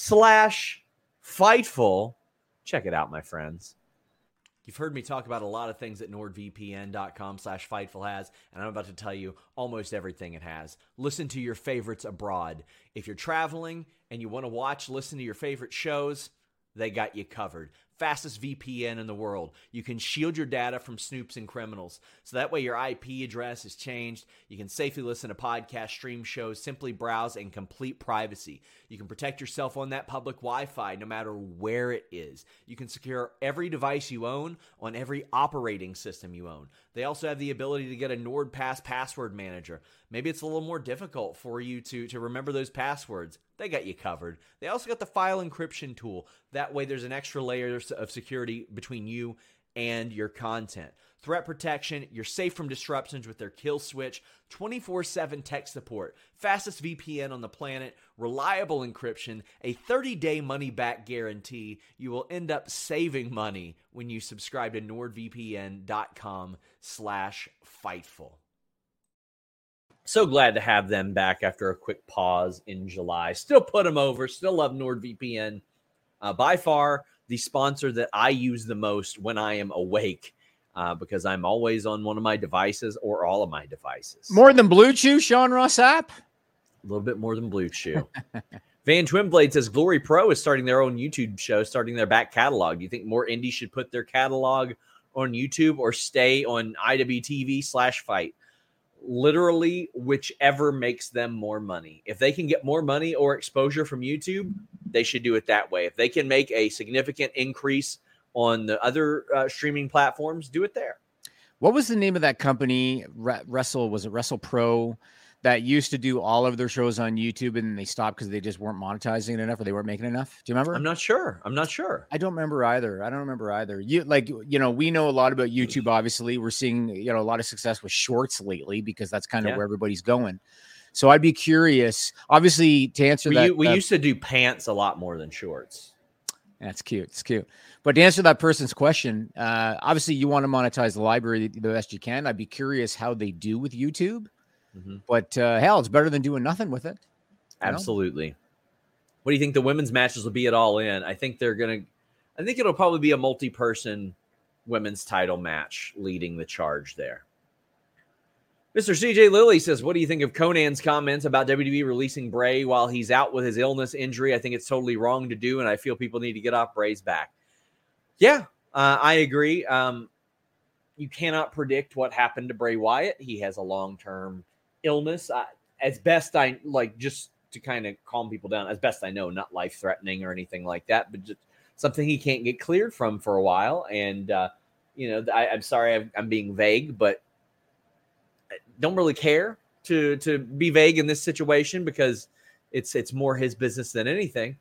[SPEAKER 1] slash Fightful. Check it out, my friends. You've heard me talk about a lot of things that nord V P N dot com slash Fightful has, and I'm about to tell you almost everything it has. Listen to your favorites abroad. If you're traveling and you want to watch, listen to your favorite shows, they got you covered. Fastest V P N in the world. You can shield your data from snoops and criminals. So that way your I P address is changed. You can safely listen to podcasts, stream shows, simply browse in complete privacy. You can protect yourself on that public Wi-Fi no matter where it is. You can secure every device you own on every operating system you own. They also have the ability to get a NordPass password manager. Maybe it's a little more difficult for you to, to remember those passwords. They got you covered. They also got the file encryption tool. That way there's an extra layer of security between you and your content. threat protection. You're safe from disruptions with their kill switch, twenty-four seven tech support, fastest V P N on the planet, reliable encryption, a thirty-day money-back guarantee. You will end up saving money when you subscribe to nordvpn.com slash Fightful. So glad to have them back after a quick pause in July. Still put them over. Still love NordVPN. Uh, by far, the sponsor that I use the most when I am awake, uh, because I'm always on one of my devices or all of my devices.
[SPEAKER 5] More than Blue Chew, Sean Ross Sapp?
[SPEAKER 1] A little bit more than Blue Chew. Van Twinblade says Glory Pro is starting their own YouTube show, starting their back catalog. Do you think more indies should put their catalog on YouTube or stay on I W T V slash fight? Literally, whichever makes them more money. If they can get more money or exposure from YouTube, they should do it that way. If they can make a significant increase on the other uh, streaming platforms, do it there.
[SPEAKER 5] What was the name of that company? Re- Wrestle, was it Wrestle Pro, that used to do all of their shows on YouTube and then they stopped because they just weren't monetizing it enough or they weren't making enough? Do you remember?
[SPEAKER 1] I'm not sure. I'm not sure.
[SPEAKER 5] I don't remember either. I don't remember either. You like, you know, we know a lot about YouTube. Obviously, we're seeing, you know, a lot of success with shorts lately because that's kind of
[SPEAKER 1] Yeah.
[SPEAKER 5] where everybody's going. So I'd be curious, obviously, to answer
[SPEAKER 1] We,
[SPEAKER 5] that.
[SPEAKER 1] we
[SPEAKER 5] uh,
[SPEAKER 1] used to do pants a lot more than shorts.
[SPEAKER 5] That's cute. It's cute. But to answer that person's question, uh, obviously you want to monetize the library the best you can. I'd be curious how they do with YouTube.
[SPEAKER 1] Mm-hmm.
[SPEAKER 5] But uh, hell, it's better than doing nothing with it. You know?
[SPEAKER 1] Absolutely. What do you think the women's matches will be at All In? I think they're going to, I think it'll probably be a multi-person women's title match leading the charge there. Mister C J Lilly says, what do you think of Conan's comments about W W E releasing Bray while he's out with his illness injury? I think it's totally wrong to do, and I feel people need to get off Bray's back. Yeah, uh, I agree. Um, you cannot predict what happened to Bray Wyatt. He has a long-term illness. I, as best I, like, just to kind of calm people down, as best I know, not life-threatening or anything like that, but just something he can't get cleared from for a while. And, uh, you know, I, I'm sorry I'm, I'm being vague, but don't really care to to be vague in this situation because it's it's more his business than anything.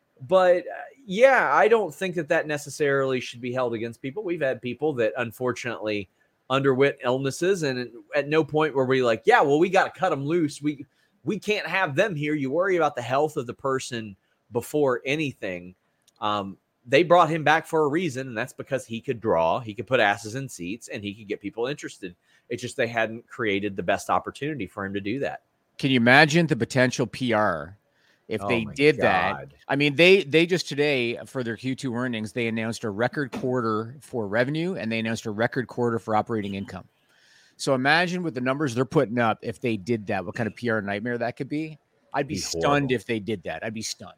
[SPEAKER 1] But uh, yeah, I don't think that that necessarily should be held against people. We've had people that unfortunately underwent illnesses, and at no point were we like, yeah, well, we got to cut them loose. We we can't have them here. You worry about the health of the person before anything. Um, they brought him back for a reason, and that's because he could draw, he could put asses in seats, and he could get people interested. It's just they hadn't created the best opportunity for him to do that.
[SPEAKER 5] Can you imagine the potential P R if
[SPEAKER 1] Oh
[SPEAKER 5] they
[SPEAKER 1] my
[SPEAKER 5] did
[SPEAKER 1] God.
[SPEAKER 5] that? I mean, they they just today for their Q two earnings, they announced a record quarter for revenue and they announced a record quarter for operating income. So imagine with the numbers they're putting up, if they did that, what kind of P R nightmare that could be. I'd be,
[SPEAKER 1] Be
[SPEAKER 5] stunned
[SPEAKER 1] horrible.
[SPEAKER 5] if they did that. I'd be stunned.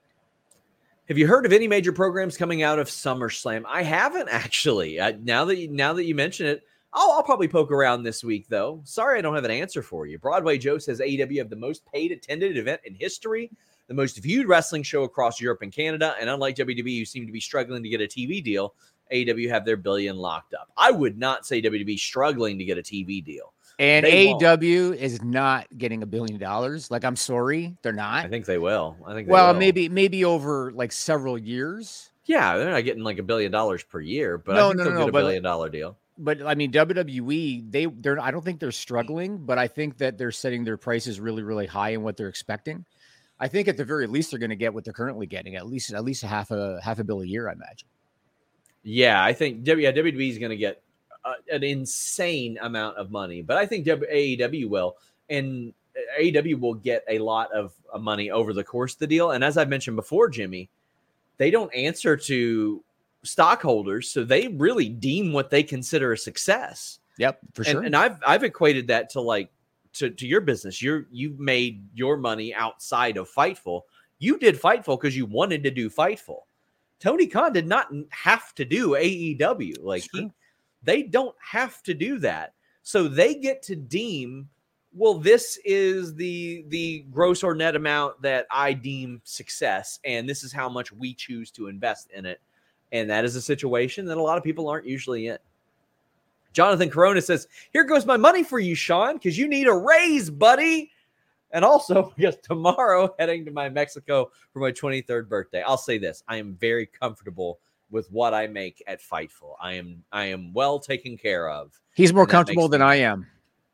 [SPEAKER 1] Have you heard of any major programs coming out of SummerSlam? I haven't actually. I, now that you, now that you mention it, I'll, I'll probably poke around this week, though. Sorry, I don't have an answer for you. Broadway Joe says A E W have the most paid attended event in history, the most viewed wrestling show across Europe and Canada, and unlike W W E, who seem to be struggling to get a T V deal, A E W have their billion locked up. I would not say W W E struggling to get a T V deal.
[SPEAKER 5] And
[SPEAKER 1] They
[SPEAKER 5] A E
[SPEAKER 1] won't.
[SPEAKER 5] W is not getting a billion dollars. Like, I'm sorry, they're not.
[SPEAKER 1] I think they will. I think they
[SPEAKER 5] Well,
[SPEAKER 1] will.
[SPEAKER 5] maybe maybe over like several years.
[SPEAKER 1] Yeah, they're not getting like a billion dollars per year, but
[SPEAKER 5] No,
[SPEAKER 1] I think
[SPEAKER 5] no,
[SPEAKER 1] they'll
[SPEAKER 5] no,
[SPEAKER 1] get
[SPEAKER 5] no,
[SPEAKER 1] a
[SPEAKER 5] but-
[SPEAKER 1] billion dollar deal.
[SPEAKER 5] But I mean, W W E, they they're I don't think they're struggling, but I think that they're setting their prices really, really high in what they're expecting. I think at the very least they're going to get what they're currently getting, at least at least a half a half a bill a year, I imagine.
[SPEAKER 1] Yeah, I think W yeah, W W E is going to get uh, an insane amount of money, but I think W- A E W will, and A E W will get a lot of uh, money over the course of the deal. And as I've mentioned before, Jimmy, they don't answer to stockholders, so they really deem what they consider a success.
[SPEAKER 5] Yep, for sure.
[SPEAKER 1] And, and I've I've equated that to like to, to your business. You're you've made your money outside of Fightful. You did Fightful because you wanted to do Fightful. Tony Khan did not have to do A E W. Like he, they don't have to do that. So they get to deem, well, this is the the gross or net amount that I deem success, and this is how much we choose to invest in it. And that is a situation that a lot of people aren't usually in. Jonathan Corona says, here goes my money for you, Sean, because you need a raise, buddy. And also, yes, tomorrow, heading to my Mexico for my twenty-third birthday. I'll say this. I am very comfortable with what I make at Fightful. I am I am well taken care of.
[SPEAKER 5] He's more comfortable than I am.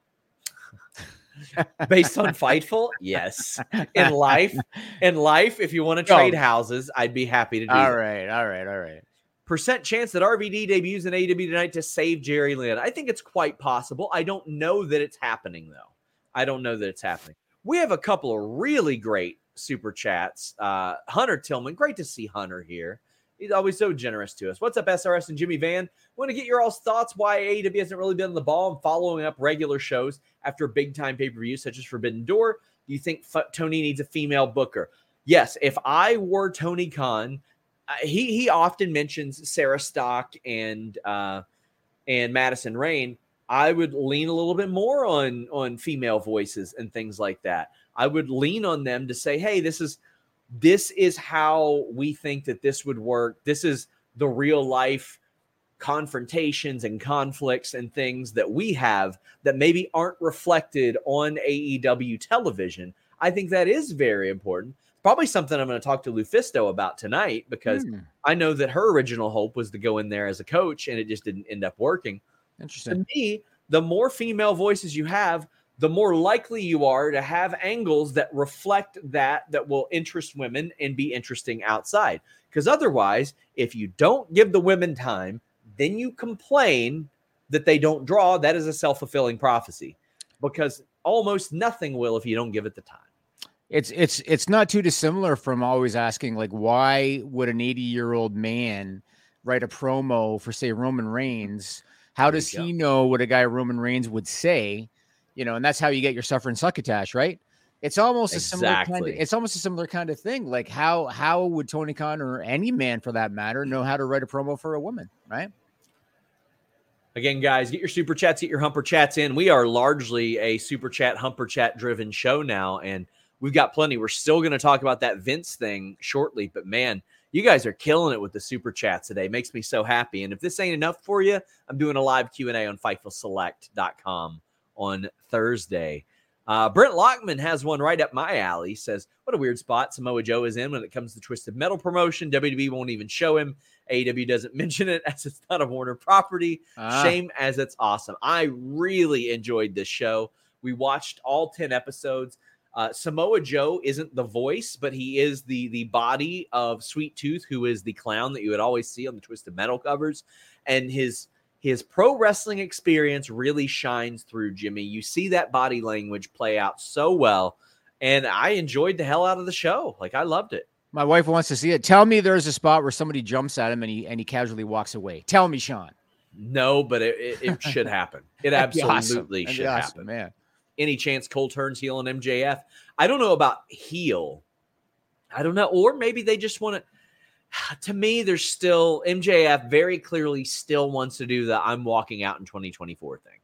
[SPEAKER 1] Based on Fightful, yes. In life, in life, if you want to trade oh. houses, I'd be happy to do
[SPEAKER 5] all
[SPEAKER 1] that.
[SPEAKER 5] right, all right, all right.
[SPEAKER 1] Percent chance that R V D debuts in A E W tonight to save Jerry Lynn. I think it's quite possible. I don't know that it's happening, though. I don't know that it's happening. We have a couple of really great super chats. Uh, Hunter Tillman, great to see Hunter here. He's always so generous to us. What's up, S R S and Jimmy Van? Want to get your all's thoughts why A E W hasn't really been on the ball and following up regular shows after big-time pay-per-views such as Forbidden Door? Do you think F- Tony needs a female booker? Yes, if I were Tony Khan, uh, he he often mentions Sarah Stock and uh, and Madison Rayne. I would lean a little bit more on, on female voices and things like that. I would lean on them to say, hey, this is this is how we think that this would work. This is the real life confrontations and conflicts and things that we have that maybe aren't reflected on A E W television. I think that is very important. Probably something I'm going to talk to Lufisto about tonight, because mm. I know that her original hope was to go in there as a coach and it just didn't end up working.
[SPEAKER 5] Interesting.
[SPEAKER 1] To me, the more female voices you have, the more likely you are to have angles that reflect that, that will interest women and be interesting outside. Because otherwise, if you don't give the women time, then you complain that they don't draw. That is a self-fulfilling prophecy, because almost nothing will if you don't give it the time.
[SPEAKER 5] It's it's it's not too dissimilar from always asking, like, why would an eighty-year-old man write a promo for, say, Roman Reigns? How does he know what a guy Roman Reigns would say? You know, and that's how you get your suffer and succotash, right? It's almost
[SPEAKER 1] exactly.
[SPEAKER 5] a similar kind of, it's almost a similar kind of thing. Like how how would Tony Khan, or any man for that matter, know how to write a promo for a woman, right?
[SPEAKER 1] Again, guys, get your super chats, get your humper chats in. We are largely a super chat, humper chat driven show now, and we've got plenty. We're still going to talk about that Vince thing shortly, but man, you guys are killing it with the super chats today. Makes me so happy. And if this ain't enough for you, I'm doing a live Q and A on Fightful Select dot com on Thursday. Uh, Brent Lockman has one right up my alley. Says, what a weird spot Samoa Joe is in when it comes to Twisted Metal promotion. W W E won't even show him. A E W doesn't mention it as it's not a Warner property. Ah. Shame as it's awesome. I really enjoyed this show. We watched all ten episodes. Uh, Samoa Joe isn't the voice, but he is the the body of Sweet Tooth, who is the clown that you would always see on the Twisted Metal covers. And his his pro wrestling experience really shines through, Jimmy. You see that body language play out so well. And I enjoyed the hell out of the show. Like, I loved it.
[SPEAKER 5] My wife wants to see it. Tell me there's a spot where somebody jumps at him and he and he casually walks away. Tell me, Sean.
[SPEAKER 1] No, but it, it, it should happen. It absolutely
[SPEAKER 5] awesome.
[SPEAKER 1] should
[SPEAKER 5] awesome,
[SPEAKER 1] happen.
[SPEAKER 5] Man.
[SPEAKER 1] Any chance Cole turns heel on M J F? I don't know about heel. I don't know. Or maybe they just want to. To me, there's still M J F very clearly still wants to do the I'm walking out in twenty twenty-four thing.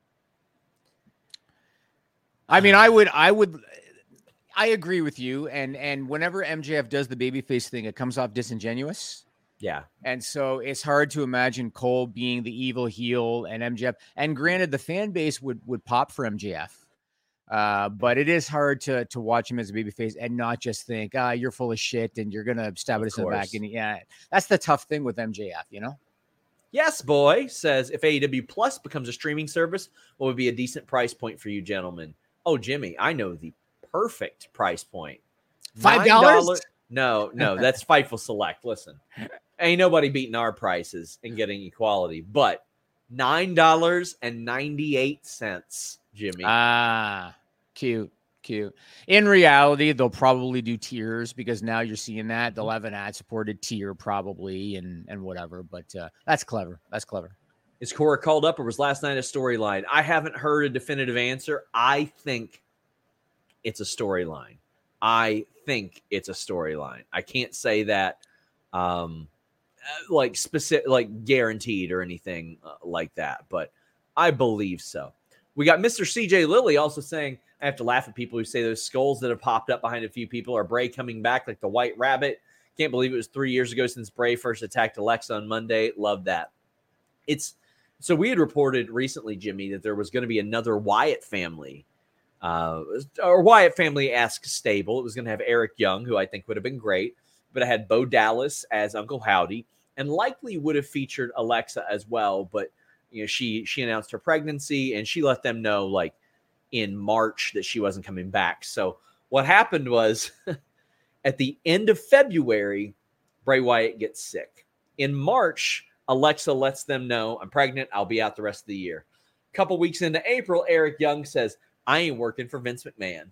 [SPEAKER 5] I mean, I would, I would, I agree with you. And and whenever M J F does the babyface thing, it comes off disingenuous.
[SPEAKER 1] Yeah.
[SPEAKER 5] And so it's hard to imagine Cole being the evil heel and M J F. And granted, the fan base would would pop for M J F. Uh, but it is hard to to watch him as a babyface and not just think, ah, you're full of shit and you're gonna stab us in the back. And yeah, that's the tough thing with M J F, you know.
[SPEAKER 1] Yes, boy says, if A E W Plus becomes a streaming service, what would be a decent price point for you gentlemen? Oh, Jimmy, I know the perfect price point.
[SPEAKER 5] Five dollars?
[SPEAKER 1] No, no, that's Fightful Select. Listen, ain't nobody beating our prices and getting equality, but nine dollars and ninety-eight cents. Jimmy.
[SPEAKER 5] Ah, cute, cute. In reality, they'll probably do tiers, because now you're seeing that. They'll have an ad-supported tier probably and, and whatever. But uh, that's clever. That's clever.
[SPEAKER 1] Is Cora called up, or was last night a storyline? I haven't heard a definitive answer. I think it's a storyline. I think it's a storyline. I can't say that um, like specific, like guaranteed or anything uh, like that, but I believe so. We got Mister C J Lilly also saying, I have to laugh at people who say those skulls that have popped up behind a few people are Bray coming back like the White Rabbit. Can't believe it was three years ago since Bray first attacked Alexa on Monday. Love that. It's so we had reported recently, Jimmy, that there was going to be another Wyatt family uh, or Wyatt family-esque stable. It was going to have Eric Young, who I think would have been great, but it had Bo Dallas as Uncle Howdy. and likely would have featured Alexa as well. But, you know, she, she announced her pregnancy and she let them know like in March that she wasn't coming back. So what happened was at the end of February, Bray Wyatt gets sick. In March, Alexa lets them know, I'm pregnant. I'll be out the rest of the year. A couple weeks into April, Eric Young says, I ain't working for Vince McMahon.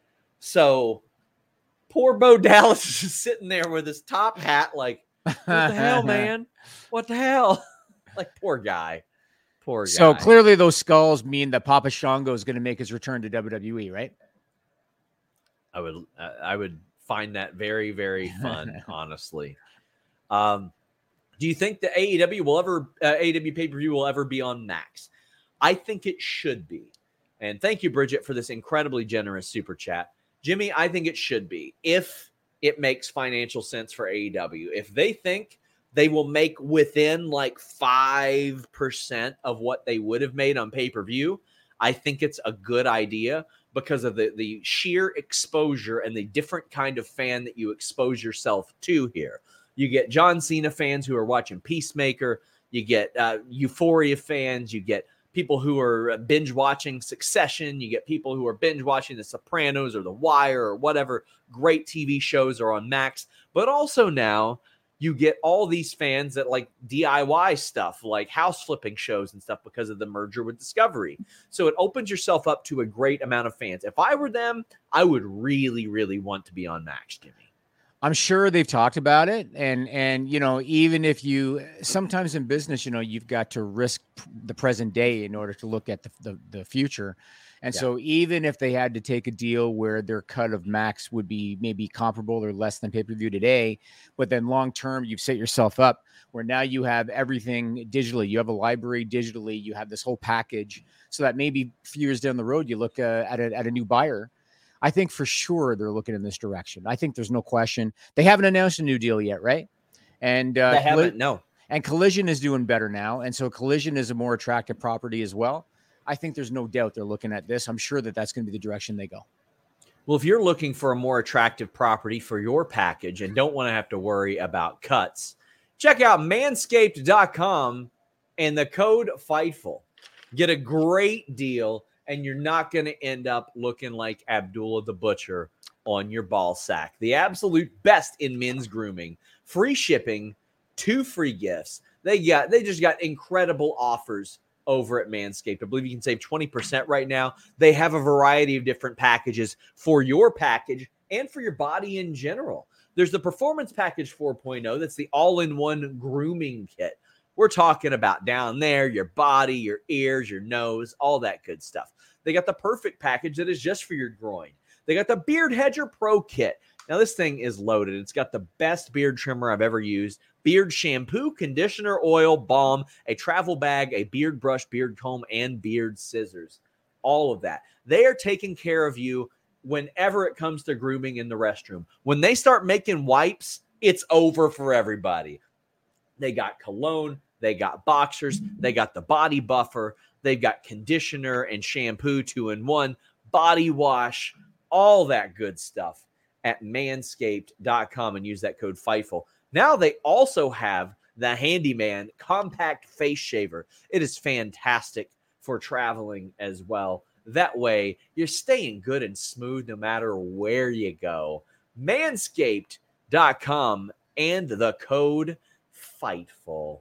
[SPEAKER 1] So poor Bo Dallas is just sitting there with his top hat like, what the hell, man? What the hell? Like, poor guy. Poor guy.
[SPEAKER 5] So clearly those skulls mean that Papa Shango is going to make his return to W W E, right?
[SPEAKER 1] I would uh, I would find that very, very fun, honestly. Um, do you think the A E W will ever, uh, A E W pay-per-view will ever be on Max? I think it should be. And thank you, Bridget, for this incredibly generous super chat. Jimmy, I think it should be if it makes financial sense for A E W. If they think they will make within like five percent of what they would have made on pay-per-view, I think it's a good idea because of the, the sheer exposure and the different kind of fan that you expose yourself to here. You get John Cena fans who are watching Peacemaker. You get uh, Euphoria fans. You get people who are binge watching Succession. You get people who are binge watching The Sopranos or The Wire or whatever great T V shows are on Max. But also now you get all these fans that like D I Y stuff, like house flipping shows and stuff because of the merger with Discovery. So it opens yourself up to a great amount of fans. If I were them, I would really, really want to be on Max, Jimmy.
[SPEAKER 5] I'm sure they've talked about it. And, and, you know, even if you, sometimes in business, you know, you've got to risk the present day in order to look at the, the, the future. And yeah. So even if they had to take a deal where their cut of Max would be maybe comparable or less than pay-per-view today, but then long-term, you've set yourself up where now you have everything digitally. You have a library digitally. You have this whole package so that maybe a few years down the road, you look uh, at, a, at a new buyer. I think for sure they're looking in this direction. I think there's no question. They haven't announced a new deal yet, right? And uh,
[SPEAKER 1] they haven't, no.
[SPEAKER 5] And Collision is doing better now. And so Collision is a more attractive property as well. I think there's no doubt they're looking at this. I'm sure that that's going to be the direction they go.
[SPEAKER 1] Well, if you're looking for a more attractive property for your package and don't want to have to worry about cuts, check out manscaped dot com and the code FIGHTFUL. Get a great deal, and you're not going to end up looking like Abdullah the Butcher on your ball sack. The absolute best in men's grooming. Free shipping, two free gifts. They got they just got incredible offers over at Manscaped. I believe you can save twenty percent right now. They have a variety of different packages for your package and for your body in general. There's the Performance Package four point oh. That's the all-in-one grooming kit. We're talking about down there, your body, your ears, your nose, all that good stuff. They got the Perfect Package that is just for your groin. They got the Beard Hedger Pro Kit. Now, this thing is loaded. It's got the best beard trimmer I've ever used. Beard shampoo, conditioner, oil, balm, a travel bag, a beard brush, beard comb, and beard scissors. All of that. They are taking care of you whenever it comes to grooming in the restroom. When they start making wipes, it's over for everybody. They got cologne. They got boxers. They got the body buffer. They've got conditioner and shampoo, two in one, body wash, all that good stuff at manscaped dot com and use that code FIGHTFUL. Now they also have the Handyman Compact Face Shaver. It is fantastic for traveling as well. That way, you're staying good and smooth no matter where you go. manscaped dot com and the code FIGHTFUL.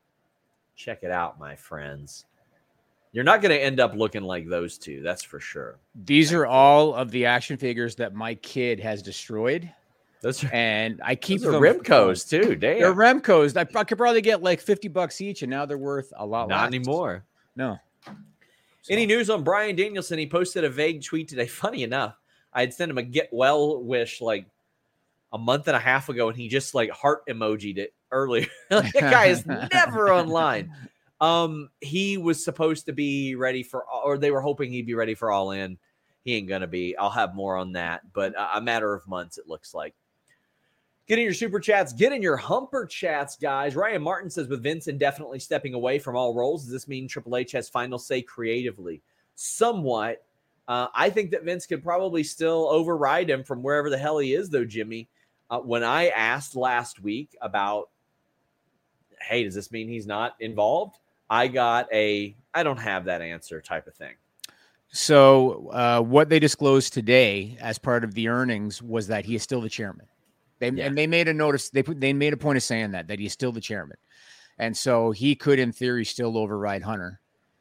[SPEAKER 1] Check it out, my friends. You're not going to end up looking like those two. That's for sure.
[SPEAKER 5] These are all of the action figures that my kid has destroyed.
[SPEAKER 1] Those are,
[SPEAKER 5] and I keep
[SPEAKER 1] those
[SPEAKER 5] them.
[SPEAKER 1] Are Remcos too. Damn.
[SPEAKER 5] They're Remcos. I, I could probably get like fifty bucks each, and now they're worth a lot
[SPEAKER 1] Not
[SPEAKER 5] less.
[SPEAKER 1] anymore.
[SPEAKER 5] No.
[SPEAKER 1] So. Any news on Bryan Danielson? He posted a vague tweet today. Funny enough, I had sent him a get well wish like a month and a half ago, and he just like heart emojied it earlier. That guy is never online. Um, he was supposed to be ready for, or they were hoping he'd be ready for All In. He ain't gonna be. I'll have more on that, but a matter of months, it looks like. Get in your super chats. Get in your humper chats, guys. Ryan Martin says, with Vince indefinitely stepping away from all roles, does this mean Triple H has final say creatively? Somewhat. Uh, I think that Vince could probably still override him from wherever the hell he is, though, Jimmy. Uh, when I asked last week about hey, does this mean he's not involved? I got a, I don't have that answer type of thing.
[SPEAKER 5] So uh, what they disclosed today as part of the earnings was that he is still the chairman. They,
[SPEAKER 1] Yeah.
[SPEAKER 5] And they made a notice. They put, they made a point of saying that, that he's still the chairman. And so he could, in theory, still override Hunter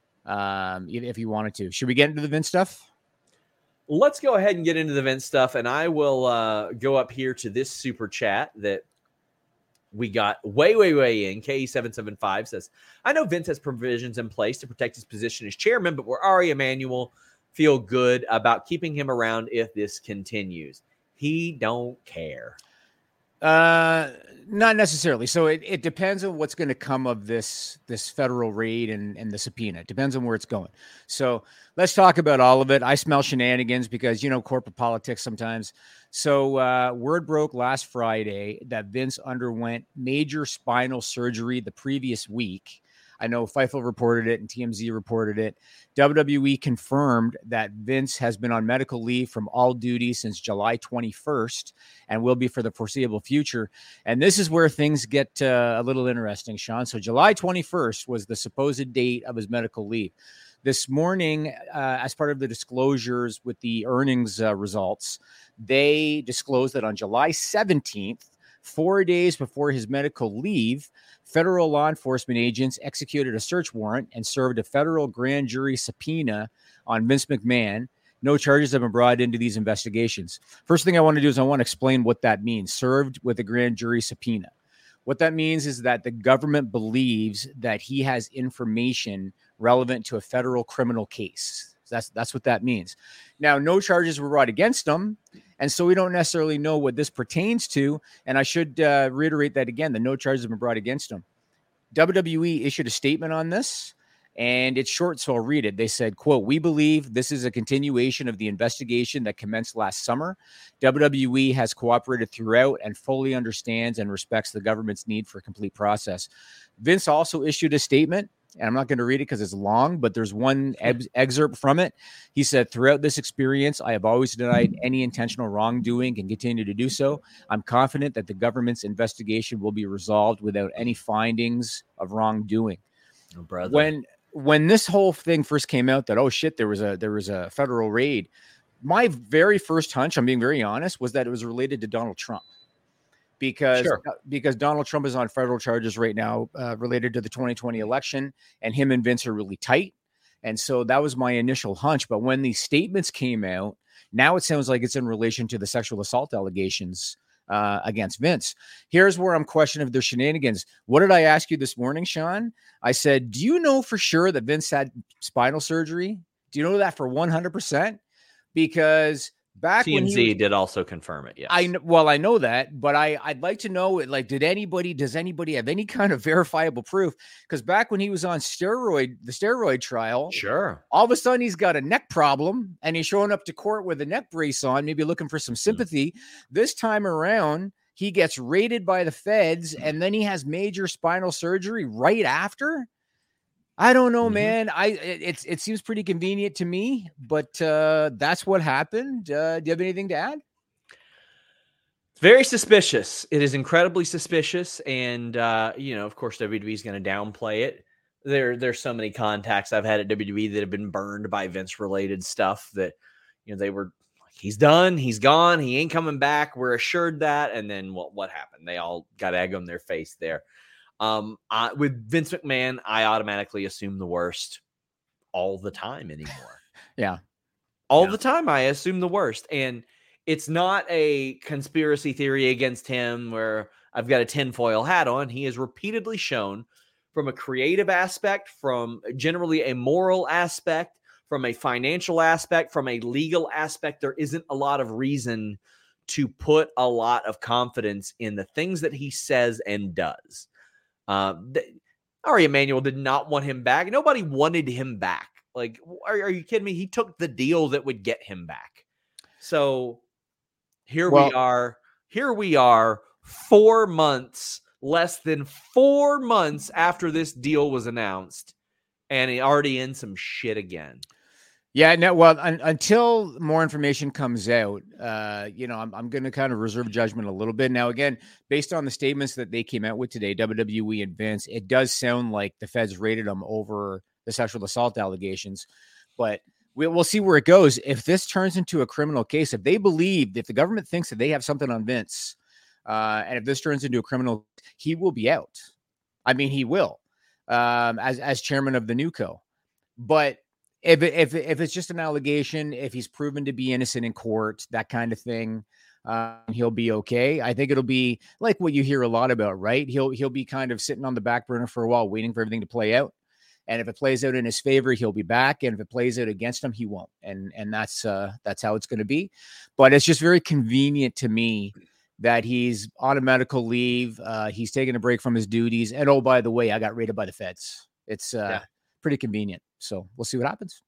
[SPEAKER 5] um, if, if he wanted to. Should we get into the Vince stuff?
[SPEAKER 1] Let's go ahead and get into the Vince stuff. And I will uh, go up here to this super chat that we got way, way, way in. K E seven seven five says, I know Vince has provisions in place to protect his position as chairman, but will Ari Emanuel feel good about keeping him around if this continues? He don't care.
[SPEAKER 5] Uh, not necessarily. So it, it depends on what's going to come of this this federal raid and, and the subpoena. It depends on where it's going. So let's talk about all of it. I smell shenanigans because, you know, corporate politics sometimes. So uh, word broke last Friday that Vince underwent major spinal surgery the previous week. I know Fightful reported it and T M Z reported it. W W E confirmed that Vince has been on medical leave from all duty since July twenty-first and will be for the foreseeable future. And this is where things get uh, a little interesting, Sean. So July twenty-first was the supposed date of his medical leave. This morning, uh, as part of the disclosures with the earnings uh, results, they disclosed that on July seventeenth, four days before his medical leave, federal law enforcement agents executed a search warrant and served a federal grand jury subpoena on Vince McMahon. No charges have been brought into these investigations. First thing I want to do is I want to explain what that means, served with a grand jury subpoena. What that means is that the government believes that he has information relevant to a federal criminal case. That's that's what that means. Now, no charges were brought against him, and so we don't necessarily know what this pertains to. And I should uh, reiterate that again, the no charges have been brought against him. W W E issued a statement on this, and it's short, so I'll read it. They said, quote, we believe this is a continuation of the investigation that commenced last summer. W W E has cooperated throughout and fully understands and respects the government's need for a complete process. Vince also issued a statement, and I'm not going to read it because it's long, but there's one ex- excerpt from it. He said, throughout this experience, I have always denied any intentional wrongdoing and continue to do so. I'm confident that the government's investigation will be resolved without any findings of wrongdoing.
[SPEAKER 1] Oh, brother.
[SPEAKER 5] When when this whole thing first came out that, oh shit, there was a there was a federal raid, my very first hunch, I'm being very honest, was that it was related to Donald Trump. Because,
[SPEAKER 1] Sure.
[SPEAKER 5] because Donald Trump is on federal charges right now uh, related to the twenty twenty election, and him and Vince are really tight. And so that was my initial hunch. But when these statements came out, now it sounds like it's in relation to the sexual assault allegations uh, against Vince. Here's where I'm questioning if there's shenanigans. What did I ask you this morning, Sean? I said, do you know for sure that Vince had spinal surgery? Do you know that for one hundred percent? Because back
[SPEAKER 1] T M Z
[SPEAKER 5] when he was,
[SPEAKER 1] did also confirm it. Yes.
[SPEAKER 5] I kn- well, I know that, but I I'd like to know, like, did anybody does anybody have any kind of verifiable proof? Because back when he was on steroid, the steroid trial,
[SPEAKER 1] Sure.
[SPEAKER 5] all of a sudden he's got a neck problem and he's showing up to court with a neck brace on, maybe looking for some sympathy. Mm. This time around, he gets raided by the feds, and then he has major spinal surgery right after. I don't know, mm-hmm. man. I it, it's it seems pretty convenient to me, but uh, that's what happened. Uh, do you have anything to add?
[SPEAKER 1] Very suspicious. It is incredibly suspicious, and uh, you know, of course, W W E is going to downplay it. There, there's so many contacts I've had at W W E that have been burned by Vince-related stuff that, you know, they were like, he's done, he's gone, he ain't coming back. We're assured that, and then what? What happened? They all got egg on their face there. Um, uh, with Vince McMahon, I automatically assume the worst all the time anymore.
[SPEAKER 5] Yeah.
[SPEAKER 1] All
[SPEAKER 5] yeah.
[SPEAKER 1] the time, I assume the worst. And it's not a conspiracy theory against him where I've got a tinfoil hat on. He has repeatedly shown from a creative aspect, from generally a moral aspect, from a financial aspect, from a legal aspect, there isn't a lot of reason to put a lot of confidence in the things that he says and does. Uh, the, Ari Emanuel did not want him back. Nobody wanted him back. Like, are, are you kidding me? He took the deal that would get him back. So here well, we are. Here we are, four months, less than four months after this deal was announced, and he already in some shit again.
[SPEAKER 5] Yeah, no, well, un, until more information comes out, uh, you know, I'm, I'm going to kind of reserve judgment a little bit. Now, again, based on the statements that they came out with today, W W E and Vince, it does sound like the feds rated them over the sexual assault allegations, but we'll, we'll see where it goes. If this turns into a criminal case, if they believe, if the government thinks that they have something on Vince, uh, and if this turns into a criminal, he will be out. I mean, he will, um, as, as chairman of the NewCo, but If, if if it's just an allegation, if he's proven to be innocent in court, that kind of thing, um, he'll be okay. I think it'll be like what you hear a lot about, right? He'll he'll be kind of sitting on the back burner for a while, waiting for everything to play out. And if it plays out in his favor, he'll be back. And if it plays out against him, he won't. And and that's uh, that's how it's going to be. But it's just very convenient to me that he's on a medical leave. Uh, he's taking a break from his duties. And oh, by the way, I got raided by the feds. It's uh, yeah. pretty convenient. So we'll see what happens.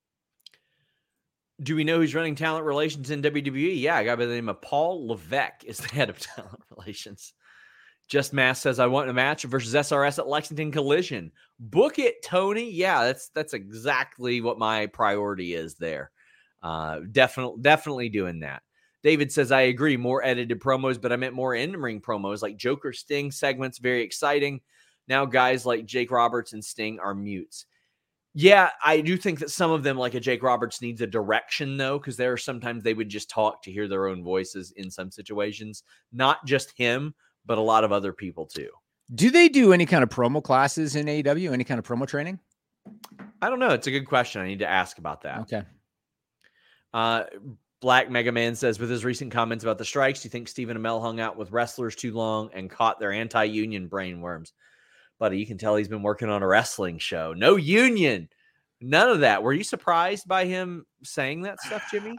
[SPEAKER 1] Do we know who's running talent relations in W W E? Yeah, a guy by the name of Paul Levesque is the head of talent relations. Just Mass says, I want a match versus S R S at Lexington Collision. Book it, Tony. Yeah, that's that's exactly what my priority is there. Uh, definitely, definitely doing that. David says, I agree. More edited promos, but I meant more in-ring promos like Joker Sting segments. Very exciting. Now guys like Jake Roberts and Sting are mutes. Yeah, I do think that some of them, like a Jake Roberts, needs a direction, though, because there are sometimes they would just talk to hear their own voices in some situations. Not just him, but a lot of other people, too.
[SPEAKER 5] Do they do any kind of promo classes in A E W? Any kind of promo training?
[SPEAKER 1] I don't know. It's a good question. I need to ask about that.
[SPEAKER 5] Okay.
[SPEAKER 1] Uh, Black Mega Man says, with his recent comments about the strikes, do you think Stephen Amell hung out with wrestlers too long and caught their anti-union brainworms? Buddy, you can tell he's been working on a wrestling show. No union. None of that. Were you surprised by him saying that stuff, Jimmy?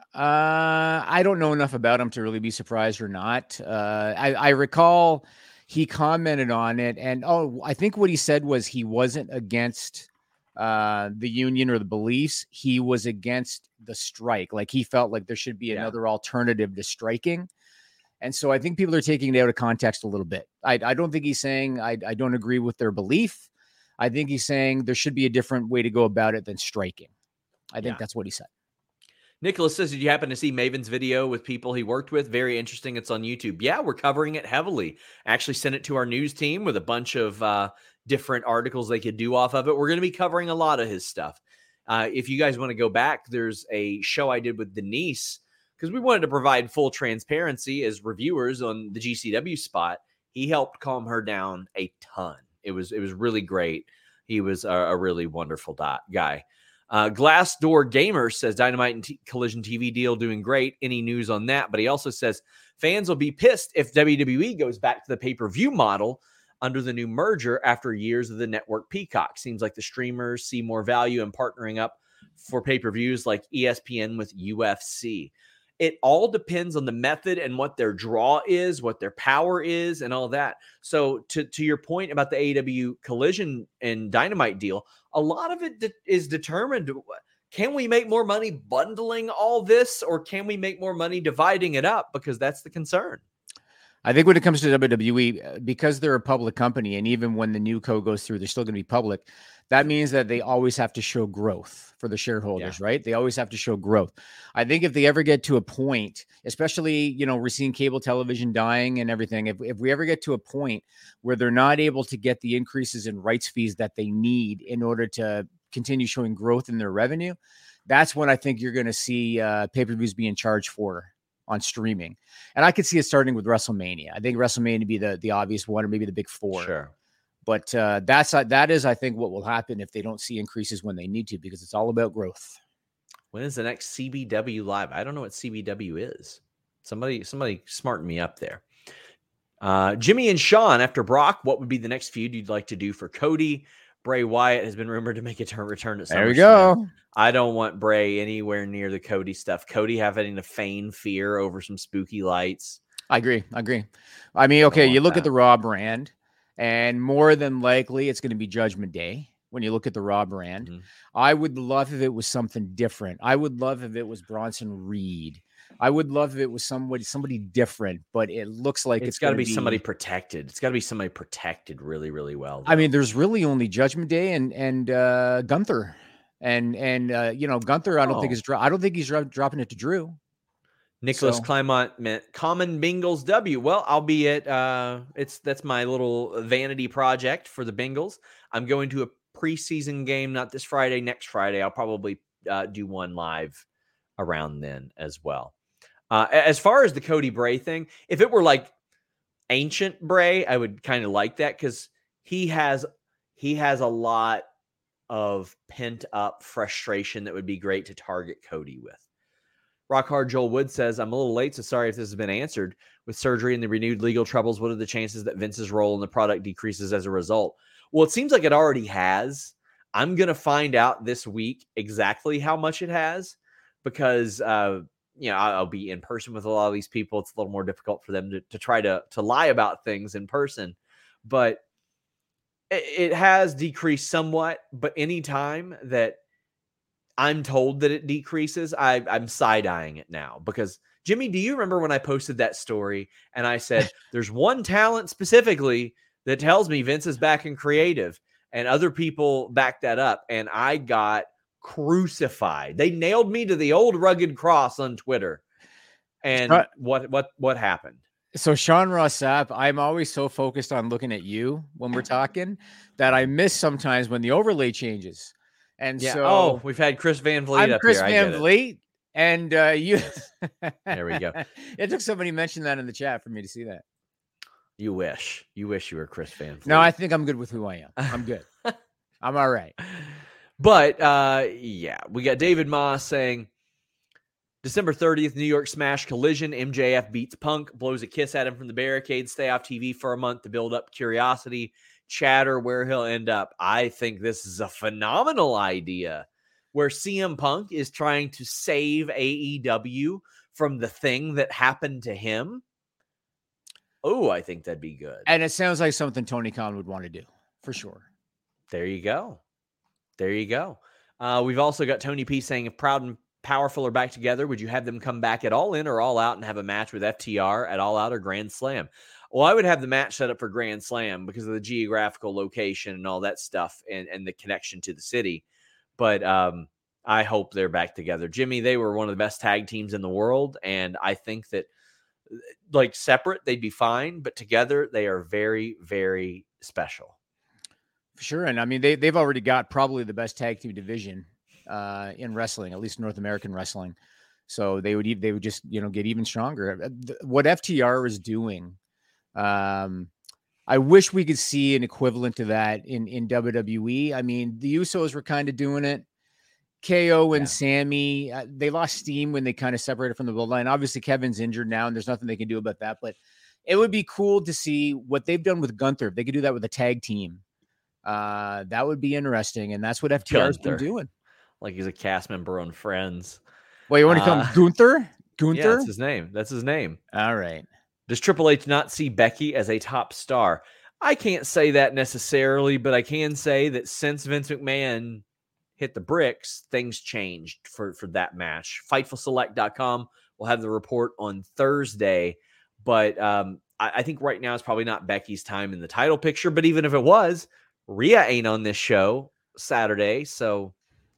[SPEAKER 5] Uh, I don't know enough about him to really be surprised or not. Uh, I, I recall he commented on it. And, oh, I think what he said was he wasn't against uh, the union or the beliefs. He was against the strike. Like he felt like there should be
[SPEAKER 1] Yeah.
[SPEAKER 5] another alternative to striking. And so I think people are taking it out of context a little bit. I, I don't think he's saying I, I don't agree with their belief. I think he's saying there should be a different way to go about it than striking. I think
[SPEAKER 1] Yeah.
[SPEAKER 5] that's what he said.
[SPEAKER 1] Nicholas says, did you happen to see Maven's video with people he worked with? Very interesting. It's on YouTube. Yeah, we're covering it heavily. Actually sent it to our news team with a bunch of uh, different articles they could do off of it. We're going to be covering a lot of his stuff. Uh, if you guys want to go back, there's a show I did with Denise, because we wanted to provide full transparency as reviewers on the G C W spot. He helped calm her down a ton. It was it was really great. He was a, a really wonderful dot guy. Uh, Glassdoor Gamer says Dynamite and T- Collision T V deal doing great. Any news on that? But he also says fans will be pissed if W W E goes back to the pay-per-view model under the new merger after years of the network Peacock. Seems like the streamers see more value in partnering up for pay-per-views like E S P N with U F C. It all depends on the method and what their draw is, what their power is, and all that. So to, to your point about the A E W Collision and Dynamite deal, a lot of it de- is determined. Can we make more money bundling all this, or can we make more money dividing it up? Because that's the concern.
[SPEAKER 5] I think when it comes to W W E, because they're a public company, and even when the new co goes through, they're still going to be public. That means that they always have to show growth for the shareholders,
[SPEAKER 1] Yeah.
[SPEAKER 5] right? They always have to show growth. I think if they ever get to a point, especially, you know, we're seeing cable television dying and everything. If, if we ever get to a point where they're not able to get the increases in rights fees that they need in order to continue showing growth in their revenue, that's when I think you're going to see uh, pay-per-views being charged for on streaming. And I could see it starting with WrestleMania. I think WrestleMania would be the, the obvious one, or maybe the big four.
[SPEAKER 1] Sure.
[SPEAKER 5] But uh, that's uh, that is, I think, what will happen if they don't see increases when they need to, because it's all about growth.
[SPEAKER 1] When is the next C B W live? I don't know what C B W is. Somebody, somebody smarten me up there. Uh, Jimmy and Sean, after Brock, what would be the next feud you'd like to do for Cody? Bray Wyatt has been rumored to make a turn return at SummerSlam.
[SPEAKER 5] There we go.
[SPEAKER 1] I don't want Bray anywhere near the Cody stuff. Cody having to feign fear over some spooky lights.
[SPEAKER 5] I agree. I agree. I mean, okay,
[SPEAKER 1] want
[SPEAKER 5] you look
[SPEAKER 1] that.
[SPEAKER 5] at the Raw brand, and more than likely it's going to be Judgment Day when you look at the Raw brand.
[SPEAKER 1] Mhm.
[SPEAKER 5] I would love if it was something different. I would love if it was Bronson Reed. I would love if it was somebody somebody different, but it looks like
[SPEAKER 1] it's
[SPEAKER 5] it's,
[SPEAKER 1] got to
[SPEAKER 5] gonna
[SPEAKER 1] be somebody protected. It's got to be somebody protected really, really well.
[SPEAKER 5] I
[SPEAKER 1] though.
[SPEAKER 5] mean, there's really only Judgment Day and and uh, Gunther And and uh, you know, Gunther, I don't
[SPEAKER 1] Oh.
[SPEAKER 5] think is dro- I don't think he's dro- dropping it to Drew.
[SPEAKER 1] Nicholas
[SPEAKER 5] So-
[SPEAKER 1] Climont meant common Bengals W. Well, I'll be at uh it's that's my little vanity project for the Bengals. I'm going to a preseason game, not this Friday, next Friday. I'll probably uh, do one live around then as well. Uh, as far as the Cody Bray thing, if it were like ancient Bray, I would kind of like that because he has he has a lot of pent up frustration that would be great to target Cody with. Rock Hard Joel Wood says, I'm a little late, so sorry if this has been answered. With surgery and the renewed legal troubles, what are the chances that Vince's role in the product decreases as a result? Well, it seems like it already has. I'm going to find out this week exactly how much it has because, uh, you know, I'll be in person with a lot of these people. It's a little more difficult for them to, to try to, to lie about things in person. But it, it has decreased somewhat. But anytime that I'm told that it decreases, I, I'm side-eyeing it now because Jimmy, do you remember when I posted that story and I said, there's one talent specifically that tells me Vince is back in creative and other people backed that up and I got crucified. They nailed me to the old rugged cross on Twitter. And
[SPEAKER 5] Uh,
[SPEAKER 1] what, what, what happened?
[SPEAKER 5] So Sean Ross Sapp, I'm always so focused on looking at you when we're talking that I miss sometimes when the overlay changes. And
[SPEAKER 1] Yeah.
[SPEAKER 5] so
[SPEAKER 1] oh, we've had Chris Van Vliet
[SPEAKER 5] I'm
[SPEAKER 1] up
[SPEAKER 5] Chris
[SPEAKER 1] here. I
[SPEAKER 5] Van
[SPEAKER 1] get it.
[SPEAKER 5] Vliet, and uh, you.
[SPEAKER 1] There we go.
[SPEAKER 5] It took somebody mention that in the chat for me to see that.
[SPEAKER 1] You wish. You wish you were Chris Van Vliet.
[SPEAKER 5] No, I think I'm good with who I am. I'm good. I'm all right.
[SPEAKER 1] But uh, yeah, we got David Moss saying December thirtieth, New York Smash Collision. M J F beats Punk, blows a kiss at him from the barricade, stay off T V for a month to build up curiosity, chatter where he'll end up. I think this is a phenomenal idea where C M Punk is trying to save A E W from the thing that happened to him. Oh, I think that'd be good.
[SPEAKER 5] And it sounds like something Tony Khan would want to do for sure.
[SPEAKER 1] There you go. There you go. Uh, we've also got Tony P saying, if Proud and Powerful are back together, would you have them come back at All In or All Out and have a match with F T R at All Out or Grand Slam? Well, I would have the match set up for Grand Slam because of the geographical location and all that stuff and, and the connection to the city. But um, I hope they're back together. Jimmy, they were one of the best tag teams in the world. And I think that like separate, they'd be fine. But together, they are very, very special.
[SPEAKER 5] For sure. And I mean, they, they've already got probably the best tag team division uh, in wrestling, at least North American wrestling. So they would, e- they would just, you know, get even stronger. What F T R is doing, um, I wish we could see an equivalent to that in, in W W E. I mean, the Usos were kind of doing it. K O and
[SPEAKER 1] Yeah.
[SPEAKER 5] Sammy, uh, they lost steam when they kind of separated from the bloodline. Obviously, Kevin's injured now, and there's nothing they can do about that. But it would be cool to see what they've done with Gunther. If they could do that with a tag team, uh, that would be interesting. And that's what F T R has been
[SPEAKER 1] Gunther.
[SPEAKER 5] doing.
[SPEAKER 1] Like he's a cast member on Friends.
[SPEAKER 5] Well, you want to call
[SPEAKER 1] Uh,
[SPEAKER 5] him Gunther?
[SPEAKER 1] Yeah,
[SPEAKER 5] Gunther?
[SPEAKER 1] that's his name. That's his name.
[SPEAKER 5] All right.
[SPEAKER 1] Does Triple H not see Becky as a top star? I can't say that necessarily, but I can say that since Vince McMahon hit the bricks, things changed for, for that match. Fightful Select dot com will have the report on Thursday, but um, I, I think right now it's probably not Becky's time in the title picture, but even if it was, Rhea ain't on this show Saturday, so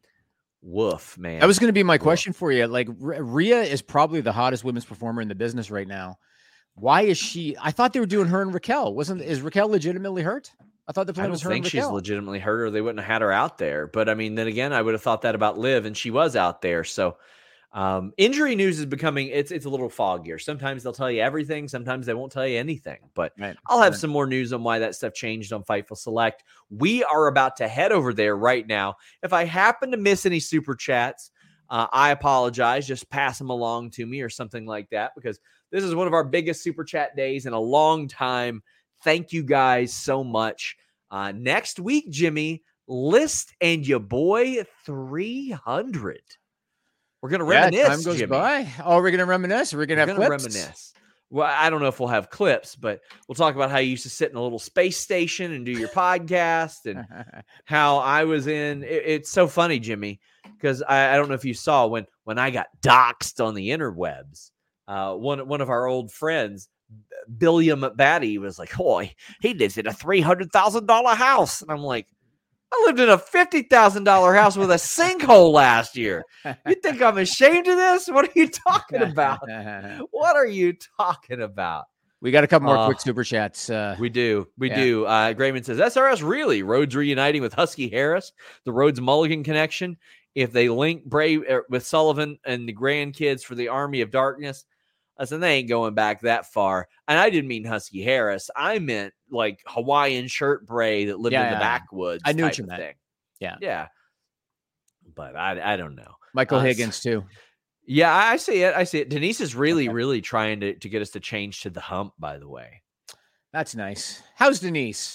[SPEAKER 1] woof, man.
[SPEAKER 5] That was going to be my
[SPEAKER 1] Woof.
[SPEAKER 5] question for you. Like, R- Rhea is probably the hottest women's performer in the business right now. Why is she? I thought they were doing her and Raquel. Wasn't is Raquel legitimately hurt? I thought the
[SPEAKER 1] I
[SPEAKER 5] plan
[SPEAKER 1] don't
[SPEAKER 5] was her
[SPEAKER 1] think
[SPEAKER 5] and
[SPEAKER 1] she's
[SPEAKER 5] Raquel.
[SPEAKER 1] legitimately hurt, or they wouldn't have had her out there. But I mean, then again, I would have thought that about Liv, and she was out there. So um, injury news is becoming it's it's a little foggier. Sometimes they'll tell you everything, sometimes they won't tell you anything. But
[SPEAKER 5] Right.
[SPEAKER 1] I'll have
[SPEAKER 5] Right.
[SPEAKER 1] some more news on why that stuff changed on Fightful Select. We are about to head over there right now. If I happen to miss any super chats, uh, I apologize. Just pass them along to me or something like that, because this is one of our biggest super chat days in a long time. Thank you guys so much. Uh, next week, Jimmy, List and your boy three hundred. We're going to
[SPEAKER 5] Yeah,
[SPEAKER 1] reminisce,
[SPEAKER 5] time goes
[SPEAKER 1] Jimmy.
[SPEAKER 5] by. Oh, we're going to reminisce. We're going to
[SPEAKER 1] We're
[SPEAKER 5] have
[SPEAKER 1] gonna
[SPEAKER 5] clips.
[SPEAKER 1] reminisce. Well, I don't know if we'll have clips, but we'll talk about how you used to sit in a little space station and do your podcast, and how I was in. It, it's so funny, Jimmy, because I, I don't know if you saw when when I got doxxed on the interwebs. Uh, one one of our old friends, Billiam Batty, was like, "Oh, he lives in a three hundred thousand dollar house," and I'm like, I lived in a fifty thousand dollars house with a sinkhole last year. You think I'm ashamed of this? What are you talking about? What are you talking about?
[SPEAKER 5] We got a couple more
[SPEAKER 1] uh,
[SPEAKER 5] quick super chats. Uh,
[SPEAKER 1] we do. We
[SPEAKER 5] yeah.
[SPEAKER 1] do. Uh, Grayman says, S R S really? Rhodes reuniting with Husky Harris, the Rhodes Mulligan connection. If they link Bray er, with Sullivan and the grandkids for the Army of Darkness, I said, they ain't going back that far. And I didn't mean Husky Harris. I meant like Hawaiian shirt Bray that lived
[SPEAKER 5] yeah,
[SPEAKER 1] in the
[SPEAKER 5] yeah.
[SPEAKER 1] backwoods.
[SPEAKER 5] I knew
[SPEAKER 1] type
[SPEAKER 5] what you
[SPEAKER 1] of
[SPEAKER 5] meant.
[SPEAKER 1] Thing.
[SPEAKER 5] Yeah.
[SPEAKER 1] Yeah. But I, I don't know.
[SPEAKER 5] Michael
[SPEAKER 1] uh,
[SPEAKER 5] Higgins, too.
[SPEAKER 1] Yeah, I see it. I see it. Denise is really, okay. really trying to, to get us to change to the hump, by the way.
[SPEAKER 5] That's nice. How's Denise?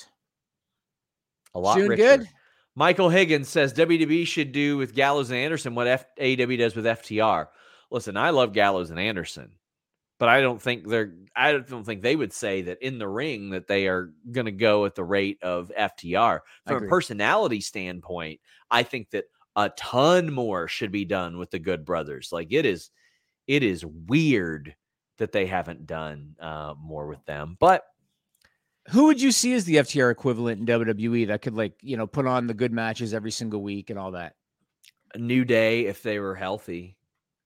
[SPEAKER 1] A lot
[SPEAKER 5] Doing
[SPEAKER 1] richer.
[SPEAKER 5] good?
[SPEAKER 1] Michael Higgins says W W E should do with Gallows and Anderson what F- A E W does with F T R. Listen, I love Gallows and Anderson, but I don't think they're I don't think they would say that in the ring that they are going to go at the rate of F T R. From a personality standpoint, I think that a ton more should be done with the Good Brothers. Like it is it is weird that they haven't done uh, more with them. But
[SPEAKER 5] who would you see as the F T R equivalent in W W E that could, like, you know, put on the good matches every single week and all that?
[SPEAKER 1] A New Day, if they were healthy.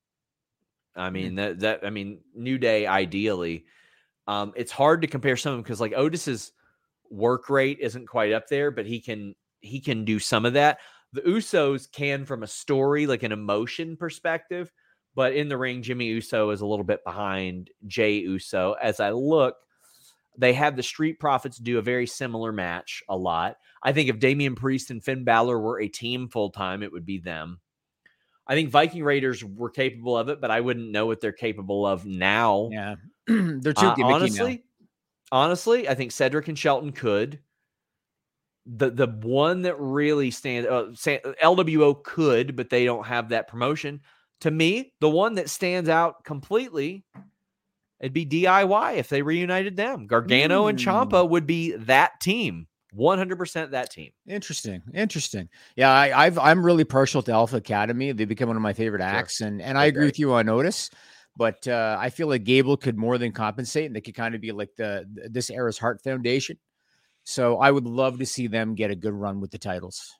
[SPEAKER 1] I mean, mm-hmm. that, that, I mean, New Day, ideally. Um, it's hard to compare some of them because, like, Otis's work rate isn't quite up there, but he can, he can do some of that. The Usos can from a story, like an emotion perspective, but in the ring, Jimmy Uso is a little bit behind Jey Uso. As I look, they have the Street Profits do a very similar match a lot. I think if Damian Priest and Finn Balor were a team full-time, it would be them. I think Viking Raiders were capable of it, but I wouldn't know what they're capable of now.
[SPEAKER 5] Yeah, they're too
[SPEAKER 1] uh,
[SPEAKER 5] gimmicky
[SPEAKER 1] honestly,
[SPEAKER 5] now.
[SPEAKER 1] Honestly, I think Cedric and Shelton could. The the one that really stands, uh, L W O could, but they don't have that promotion. To me, the one that stands out completely, it'd be D I Y if they reunited them. Gargano mm. and Ciampa would be that team. one hundred percent that team.
[SPEAKER 5] Interesting. Interesting. Yeah, I, I've, I'm really partial to Alpha Academy. They become one of my favorite acts. Sure. And, and I agree great. with you on Otis. But uh, I feel like Gable could more than compensate. And they could kind of be like the this era's Heart Foundation. So I would love to see them get a good run with the titles.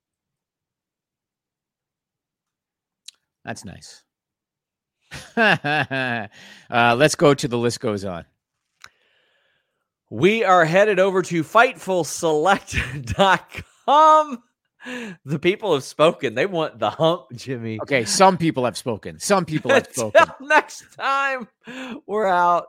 [SPEAKER 5] That's nice. uh, let's go to the list goes on.
[SPEAKER 1] We are headed over to Fightful Select dot com. The people have spoken. They want the hump, Jimmy.
[SPEAKER 5] Okay, some people have spoken. Some people have spoken.
[SPEAKER 1] Until next time, we're out.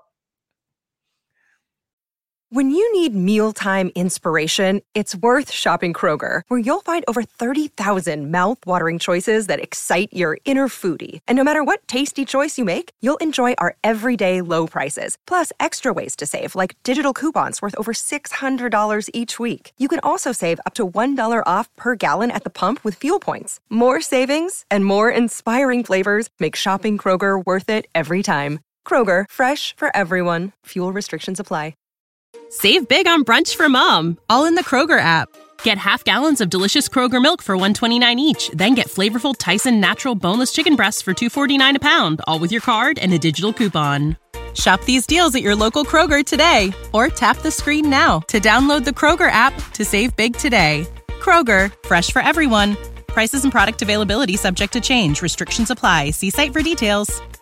[SPEAKER 8] When you need mealtime inspiration, it's worth shopping Kroger, where you'll find over thirty thousand mouth-watering choices that excite your inner foodie. And no matter what tasty choice you make, you'll enjoy our everyday low prices, plus extra ways to save, like digital coupons worth over six hundred dollars each week. You can also save up to one dollar off per gallon at the pump with fuel points. More savings and more inspiring flavors make shopping Kroger worth it every time. Kroger, fresh for everyone. Fuel restrictions apply.
[SPEAKER 9] Save big on brunch for mom, all in the Kroger app. Get half gallons of delicious Kroger milk for one dollar and twenty-nine cents each. Then get flavorful Tyson natural boneless chicken breasts for two dollars and forty-nine cents a pound, all with your card and a digital coupon. Shop these deals at your local Kroger today, or tap the screen now to download the Kroger app to save big today. Kroger, fresh for everyone. Prices and product availability subject to change. Restrictions apply. See site for details.